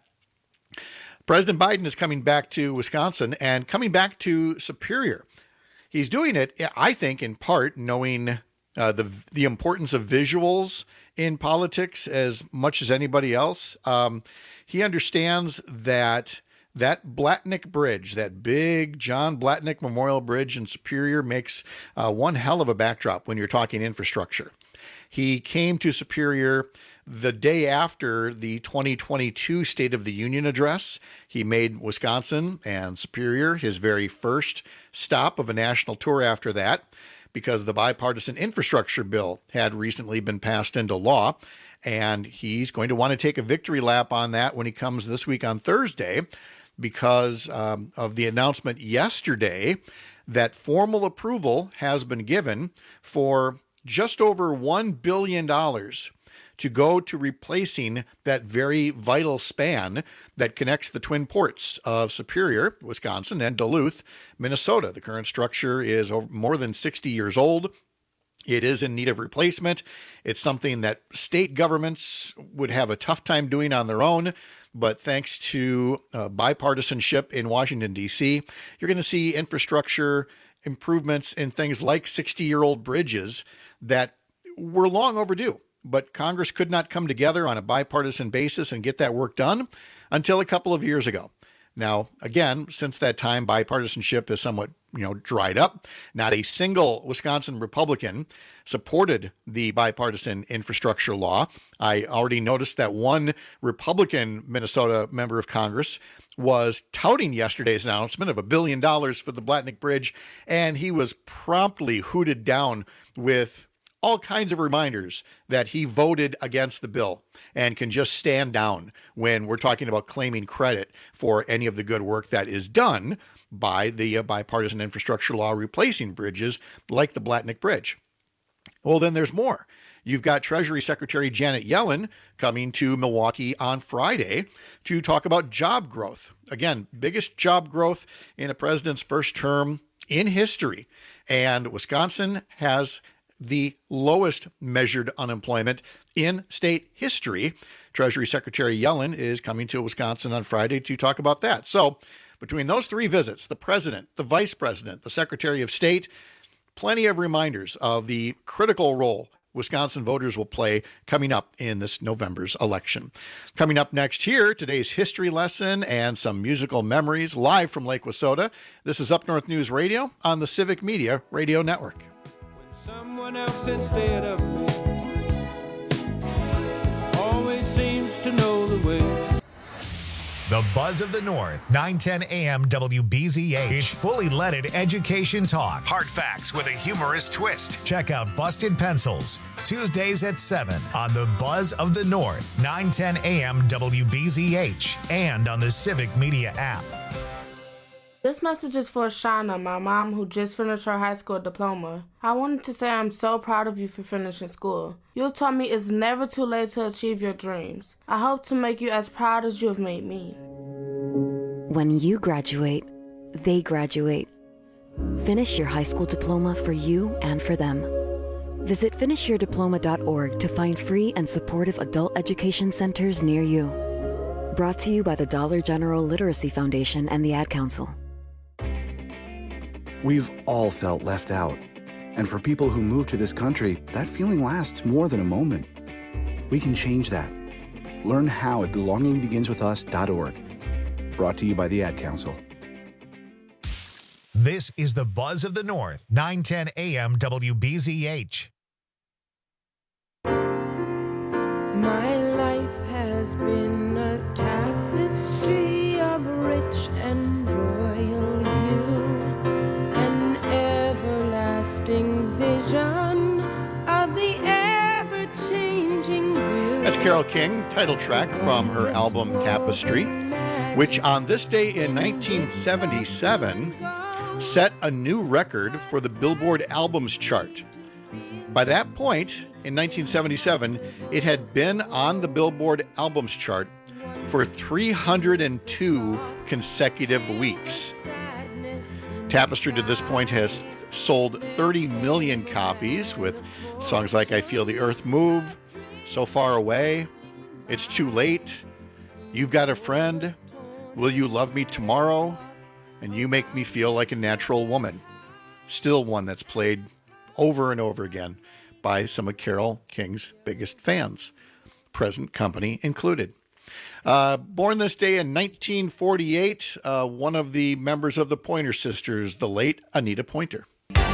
President Biden is coming back to Wisconsin and coming back to Superior. He's doing it, I think, in part knowing uh, the the importance of visuals in politics as much as anybody else. Um, he understands that That Blatnick Bridge, that big John Blatnick Memorial Bridge in Superior, makes uh, one hell of a backdrop when you're talking infrastructure. He came to Superior the day after the twenty twenty-two State of the Union address. He made Wisconsin and Superior his very first stop of a national tour after that, because the bipartisan infrastructure bill had recently been passed into law. And he's going to want to take a victory lap on that when he comes this week on Thursday, because um, of the announcement yesterday that formal approval has been given for just over one billion dollars to go to replacing that very vital span that connects the twin ports of Superior, Wisconsin, and Duluth, Minnesota. The current structure is over more than sixty years old. It is in need of replacement. It's something that state governments would have a tough time doing on their own. But thanks to uh, bipartisanship in Washington, D C, you're going to see infrastructure improvements in things like sixty-year-old bridges that were long overdue. But Congress could not come together on a bipartisan basis and get that work done until a couple of years ago. Now, again, since that time, bipartisanship has somewhat, you know, dried up. Not a single Wisconsin Republican supported the bipartisan infrastructure law. I already noticed that one Republican Minnesota member of Congress was touting yesterday's announcement of a billion dollars for the Blatnick Bridge, and he was promptly hooted down with all kinds of reminders that he voted against the bill and can just stand down when we're talking about claiming credit for any of the good work that is done by the uh, bipartisan infrastructure law replacing bridges like the Blatnick Bridge. Well, then there's more. You've got Treasury Secretary Janet Yellen coming to Milwaukee on Friday to talk about job growth. Again, biggest job growth in a president's first term in history. And Wisconsin has the lowest measured unemployment in state history. Treasury Secretary Yellen is coming to Wisconsin on Friday to talk about that. So between those three visits, the president, the vice president, the secretary of state, plenty of reminders of the critical role Wisconsin voters will play coming up in this November's election. Coming up next here, today's history lesson and some musical memories live from Lake Wissota. This is Up North News Radio on the Civic Media Radio Network. Someone else instead of me to know the way. The Buzz of the North, nine ten A M W B Z H. It's fully leaded education talk. Hard facts with a humorous twist. Check out Busted Pencils, Tuesdays at seven on the Buzz of the North, nine ten A M W B Z H, and on the Civic Media app. This message is for Shauna, my mom, who just finished her high school diploma. I wanted to say I'm so proud of you for finishing school. You taught me it's never too late to achieve your dreams. I hope to make you as proud as you have made me. When you graduate, they graduate. Finish your high school diploma for you and for them. Visit finish your diploma dot org to find free and supportive adult education centers near you. Brought to you by the Dollar General Literacy Foundation and the Ad Council. We've all felt left out. And for people who move to this country, that feeling lasts more than a moment. We can change that. Learn how at belonging begins with us dot org. Brought to you by the Ad Council. This is the Buzz of the North, nine ten A M W B Z H. My life has been a tapestry of rich and royal hue, an everlasting vision of the ever-changing view. That's Carole King, title track from her album Tapestry, which on this day in nineteen seventy-seven set a new record for the Billboard Albums chart. By that point, in nineteen seventy-seven, it had been on the Billboard Albums chart for three hundred two consecutive weeks. Tapestry to this point has sold thirty million copies with songs like I Feel the Earth Move, So Far Away, It's Too Late, You've Got a Friend, Will You Love Me Tomorrow, and You Make Me Feel Like a Natural Woman. Still one that's played over and over again by some of Carole King's biggest fans, present company included. Uh, born this day in nineteen forty-eight, uh, one of the members of the Pointer Sisters, the late Anita Pointer.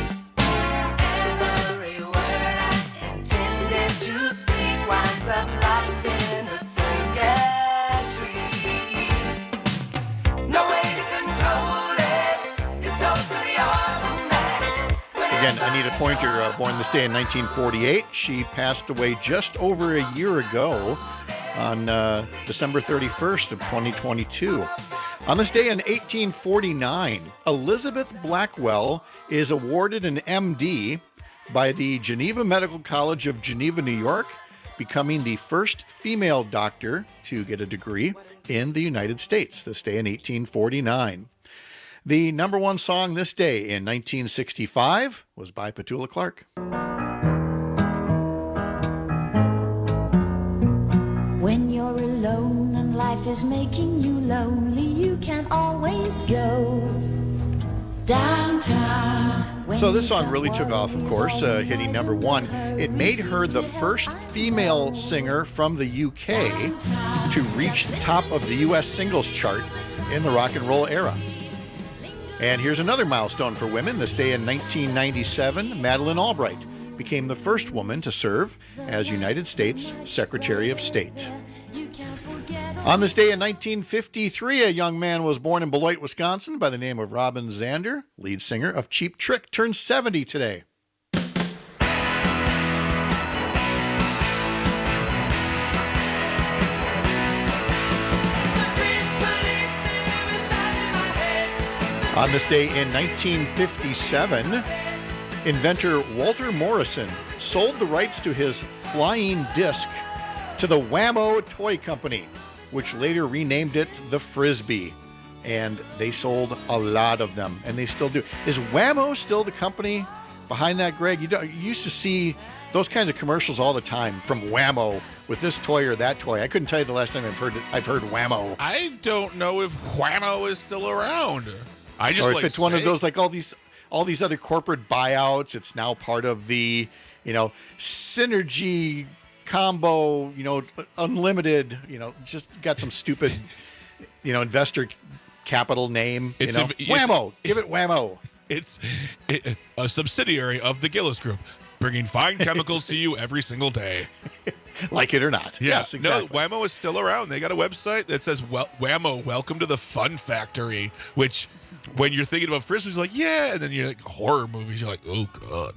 Again, Anita Pointer, uh, born this day in nineteen forty-eight. She passed away just over a year ago on uh, December thirty-first of twenty twenty-two. On this day in eighteen forty-nine, Elizabeth Blackwell is awarded an M D by the Geneva Medical College of Geneva, New York, becoming the first female doctor to get a degree in the United States. This day in eighteen forty-nine. The number one song this day in nineteen sixty-five was by Petula Clark. When you're alone and life is making you lonely, you can always go downtown. So this song really took off, of course, uh, hitting number one. It made her the first female singer from the U K to reach the top of the U S singles chart in the rock and roll era. And here's another milestone for women. This day in nineteen ninety-seven, Madeleine Albright became the first woman to serve as United States Secretary of State. On this day in nineteen fifty-three, a young man was born in Beloit, Wisconsin by the name of Robin Zander, lead singer of Cheap Trick, turned seventy today. On this day in nineteen fifty-seven, inventor Walter Morrison sold the rights to his flying disc to the Wham-O Toy Company, which later renamed it the Frisbee. And they sold a lot of them, and they still do. Is Wham-O still the company behind that, Greg? You, don't, you used to see those kinds of commercials all the time from Wham-O with this toy or that toy. I couldn't tell you the last time I've heard it, I've heard Wham-O. I don't know if Wham-O is still around. I just or if like it's one of those, like all these all these other corporate buyouts, it's now part of the, you know, Synergy combo, you know, unlimited, you know, just got some stupid, you know, investor capital name, you It's know, a- Wham-O, give it Wham-O. It's a subsidiary of the Gillis Group, bringing fine chemicals to you every single day. Like it or not. Yeah. Yes, exactly. No, Whammo is still around. They got a website that says, well, Whammo, welcome to the Fun Factory, which when you're thinking about Frisbees, like, yeah, and then you're like, horror movies, you're like, oh, God.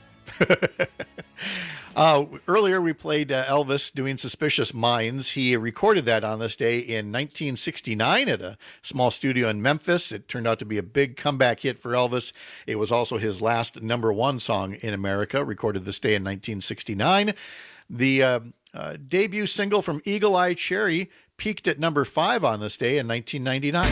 Uh, earlier, we played uh, Elvis doing Suspicious Minds. He recorded that on this day in nineteen sixty-nine at a small studio in Memphis. It turned out to be a big comeback hit for Elvis. It was also his last number one song in America, recorded this day in nineteen sixty-nine. The uh, uh, debut single from Eagle Eye Cherry peaked at number five on this day in nineteen ninety-nine.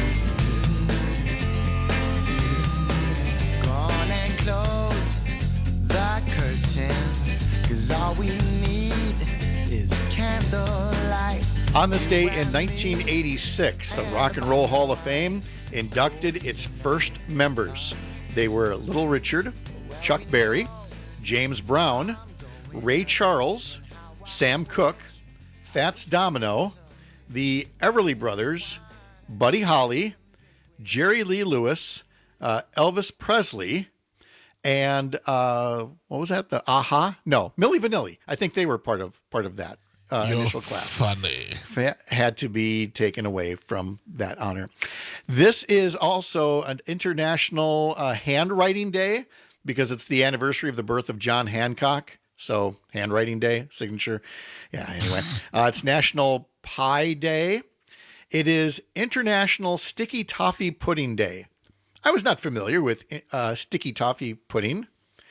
All we need is candlelight. On this day in nineteen eighty-six, the Rock and Roll Hall of Fame inducted its first members. They were Little Richard, Chuck Berry, James Brown, Ray Charles, Sam Cooke, Fats Domino, the Everly Brothers, Buddy Holly, Jerry Lee Lewis, uh, Elvis Presley, and uh, what was that? The Aha? No, Milli Vanilli. I think they were part of part of that uh, You're initial class. Funny. Fa- had to be taken away from that honor. This is also an International uh, Handwriting Day because it's the anniversary of the birth of John Hancock. So Handwriting Day, signature. Yeah. Anyway, uh, it's National Pie Day. It is International Sticky Toffee Pudding Day. I was not familiar with uh, sticky toffee pudding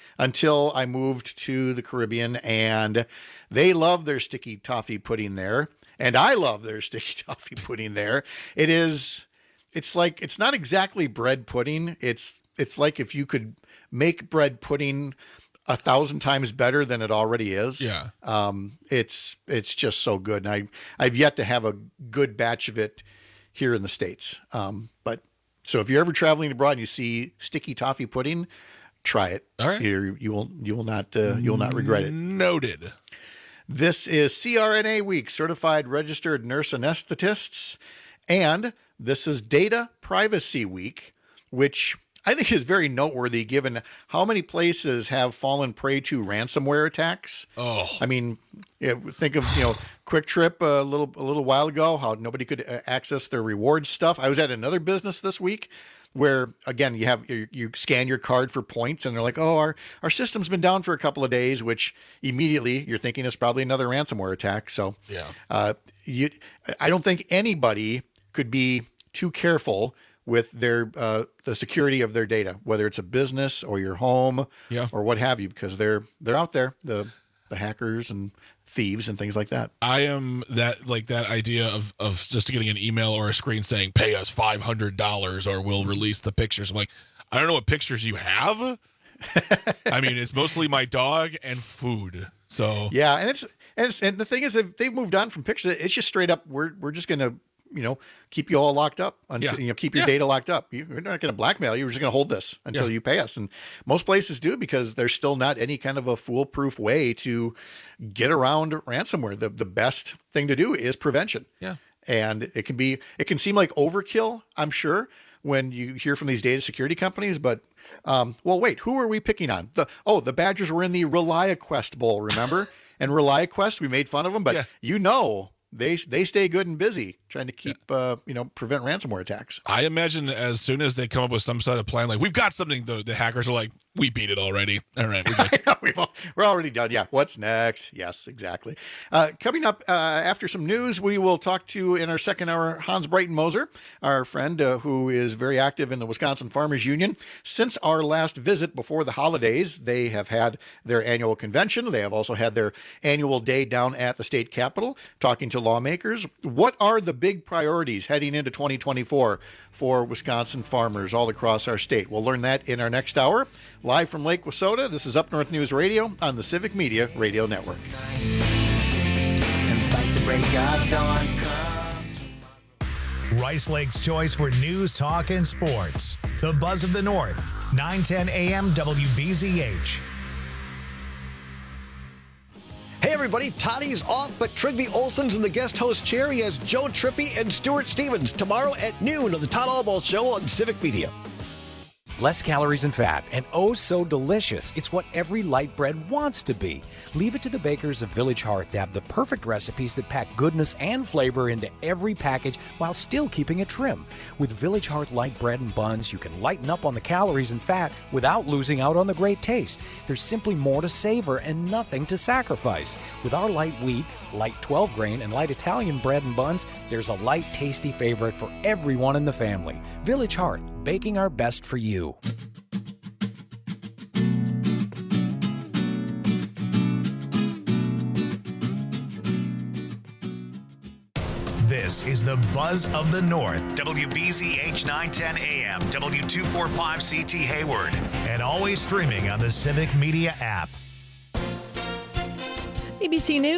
until I moved to the Caribbean, and they love their sticky toffee pudding there, and I love their sticky toffee pudding there. It is, it's like, it's not exactly bread pudding. It's, it's like if you could make bread pudding a thousand times better than it already is. Yeah. Um, it's, it's just so good. And I, I've yet to have a good batch of it here in the States. Um, but So if you're ever traveling abroad and you see sticky toffee pudding, try it. All right. You you will you will not uh, you will not regret it. Noted. This is C R N A Week, Certified Registered Nurse Anesthetists, and this is Data Privacy Week, which I think is very noteworthy given how many places have fallen prey to ransomware attacks. Oh, I mean, yeah, think of, you know, Quick Trip a little a little while ago, how nobody could access their rewards stuff. I was at another business this week where, again, you have you, you scan your card for points, and they're like, oh, our, our system's been down for a couple of days, which immediately you're thinking it's probably another ransomware attack. So yeah, uh, you, I don't think anybody could be too careful with their uh, the security of their data, whether it's a business or your home, yeah, or what have you, because they're they're out there, the the hackers and thieves and things like that. I am that like that idea of of just getting an email or a screen saying pay us five hundred dollars or we'll release the pictures. I'm like, I don't know what pictures you have. I mean, it's mostly my dog and food. So yeah, and it's and it's and the thing is that they've moved on from pictures. It's just straight up. We're we're just gonna, you know, keep you all locked up until, Yeah. you know, keep your Yeah. data locked up. You- We're not going to blackmail you. We're just going to hold this until Yeah. you pay us. And most places do, because there's still not any kind of a foolproof way to get around ransomware. The the best thing to do is prevention. Yeah. And it can be, it can seem like overkill, I'm sure, when you hear from these data security companies, but, um, well, wait, who are we picking on? The, oh, the Badgers were in the ReliaQuest Bowl, remember? And ReliaQuest, we made fun of them, but Yeah. you know, they, they stay good and busy trying to keep, uh, you know, prevent ransomware attacks. I imagine as soon as they come up with some sort of plan, like we've got something, the, the hackers are like, we beat it already. All right, we're good. We've all, we're already done. Yeah. What's next? Yes, exactly. Uh, coming up uh, after some news, we will talk to, in our second hour, Hans Breitenmoser, our friend uh, who is very active in the Wisconsin Farmers Union. Since our last visit before the holidays, they have had their annual convention. They have also had their annual day down at the state capitol, talking to lawmakers. What are the big priorities heading into twenty twenty-four for Wisconsin farmers all across our state? We'll learn that in our next hour. Live from Lake Wissota, this is Up North News Radio on the Civic Media Radio Network. Rice Lake's choice for news, talk, and sports. The Buzz of the North, nine ten A M W B Z H. Hey everybody, Toddy's off, but Trygve Olsen's in the guest host chair. He has Joe Trippi and Stuart Stevens tomorrow at noon on the Todd Allball Show on Civic Media. Less calories and fat, and oh so delicious. It's what every light bread wants to be. Leave it to the bakers of Village Hearth to have the perfect recipes that pack goodness and flavor into every package while still keeping it trim. With Village Hearth light bread and buns, you can lighten up on the calories and fat without losing out on the great taste. There's simply more to savor and nothing to sacrifice. With our light wheat, light twelve grain, and light Italian bread and buns, there's a light, tasty favorite for everyone in the family. Village Hearth, baking our best for you. This is the Buzz of the North, W B Z H nine ten A M, W two forty-five C T Hayward, and always streaming on the Civic Media app. A B C News.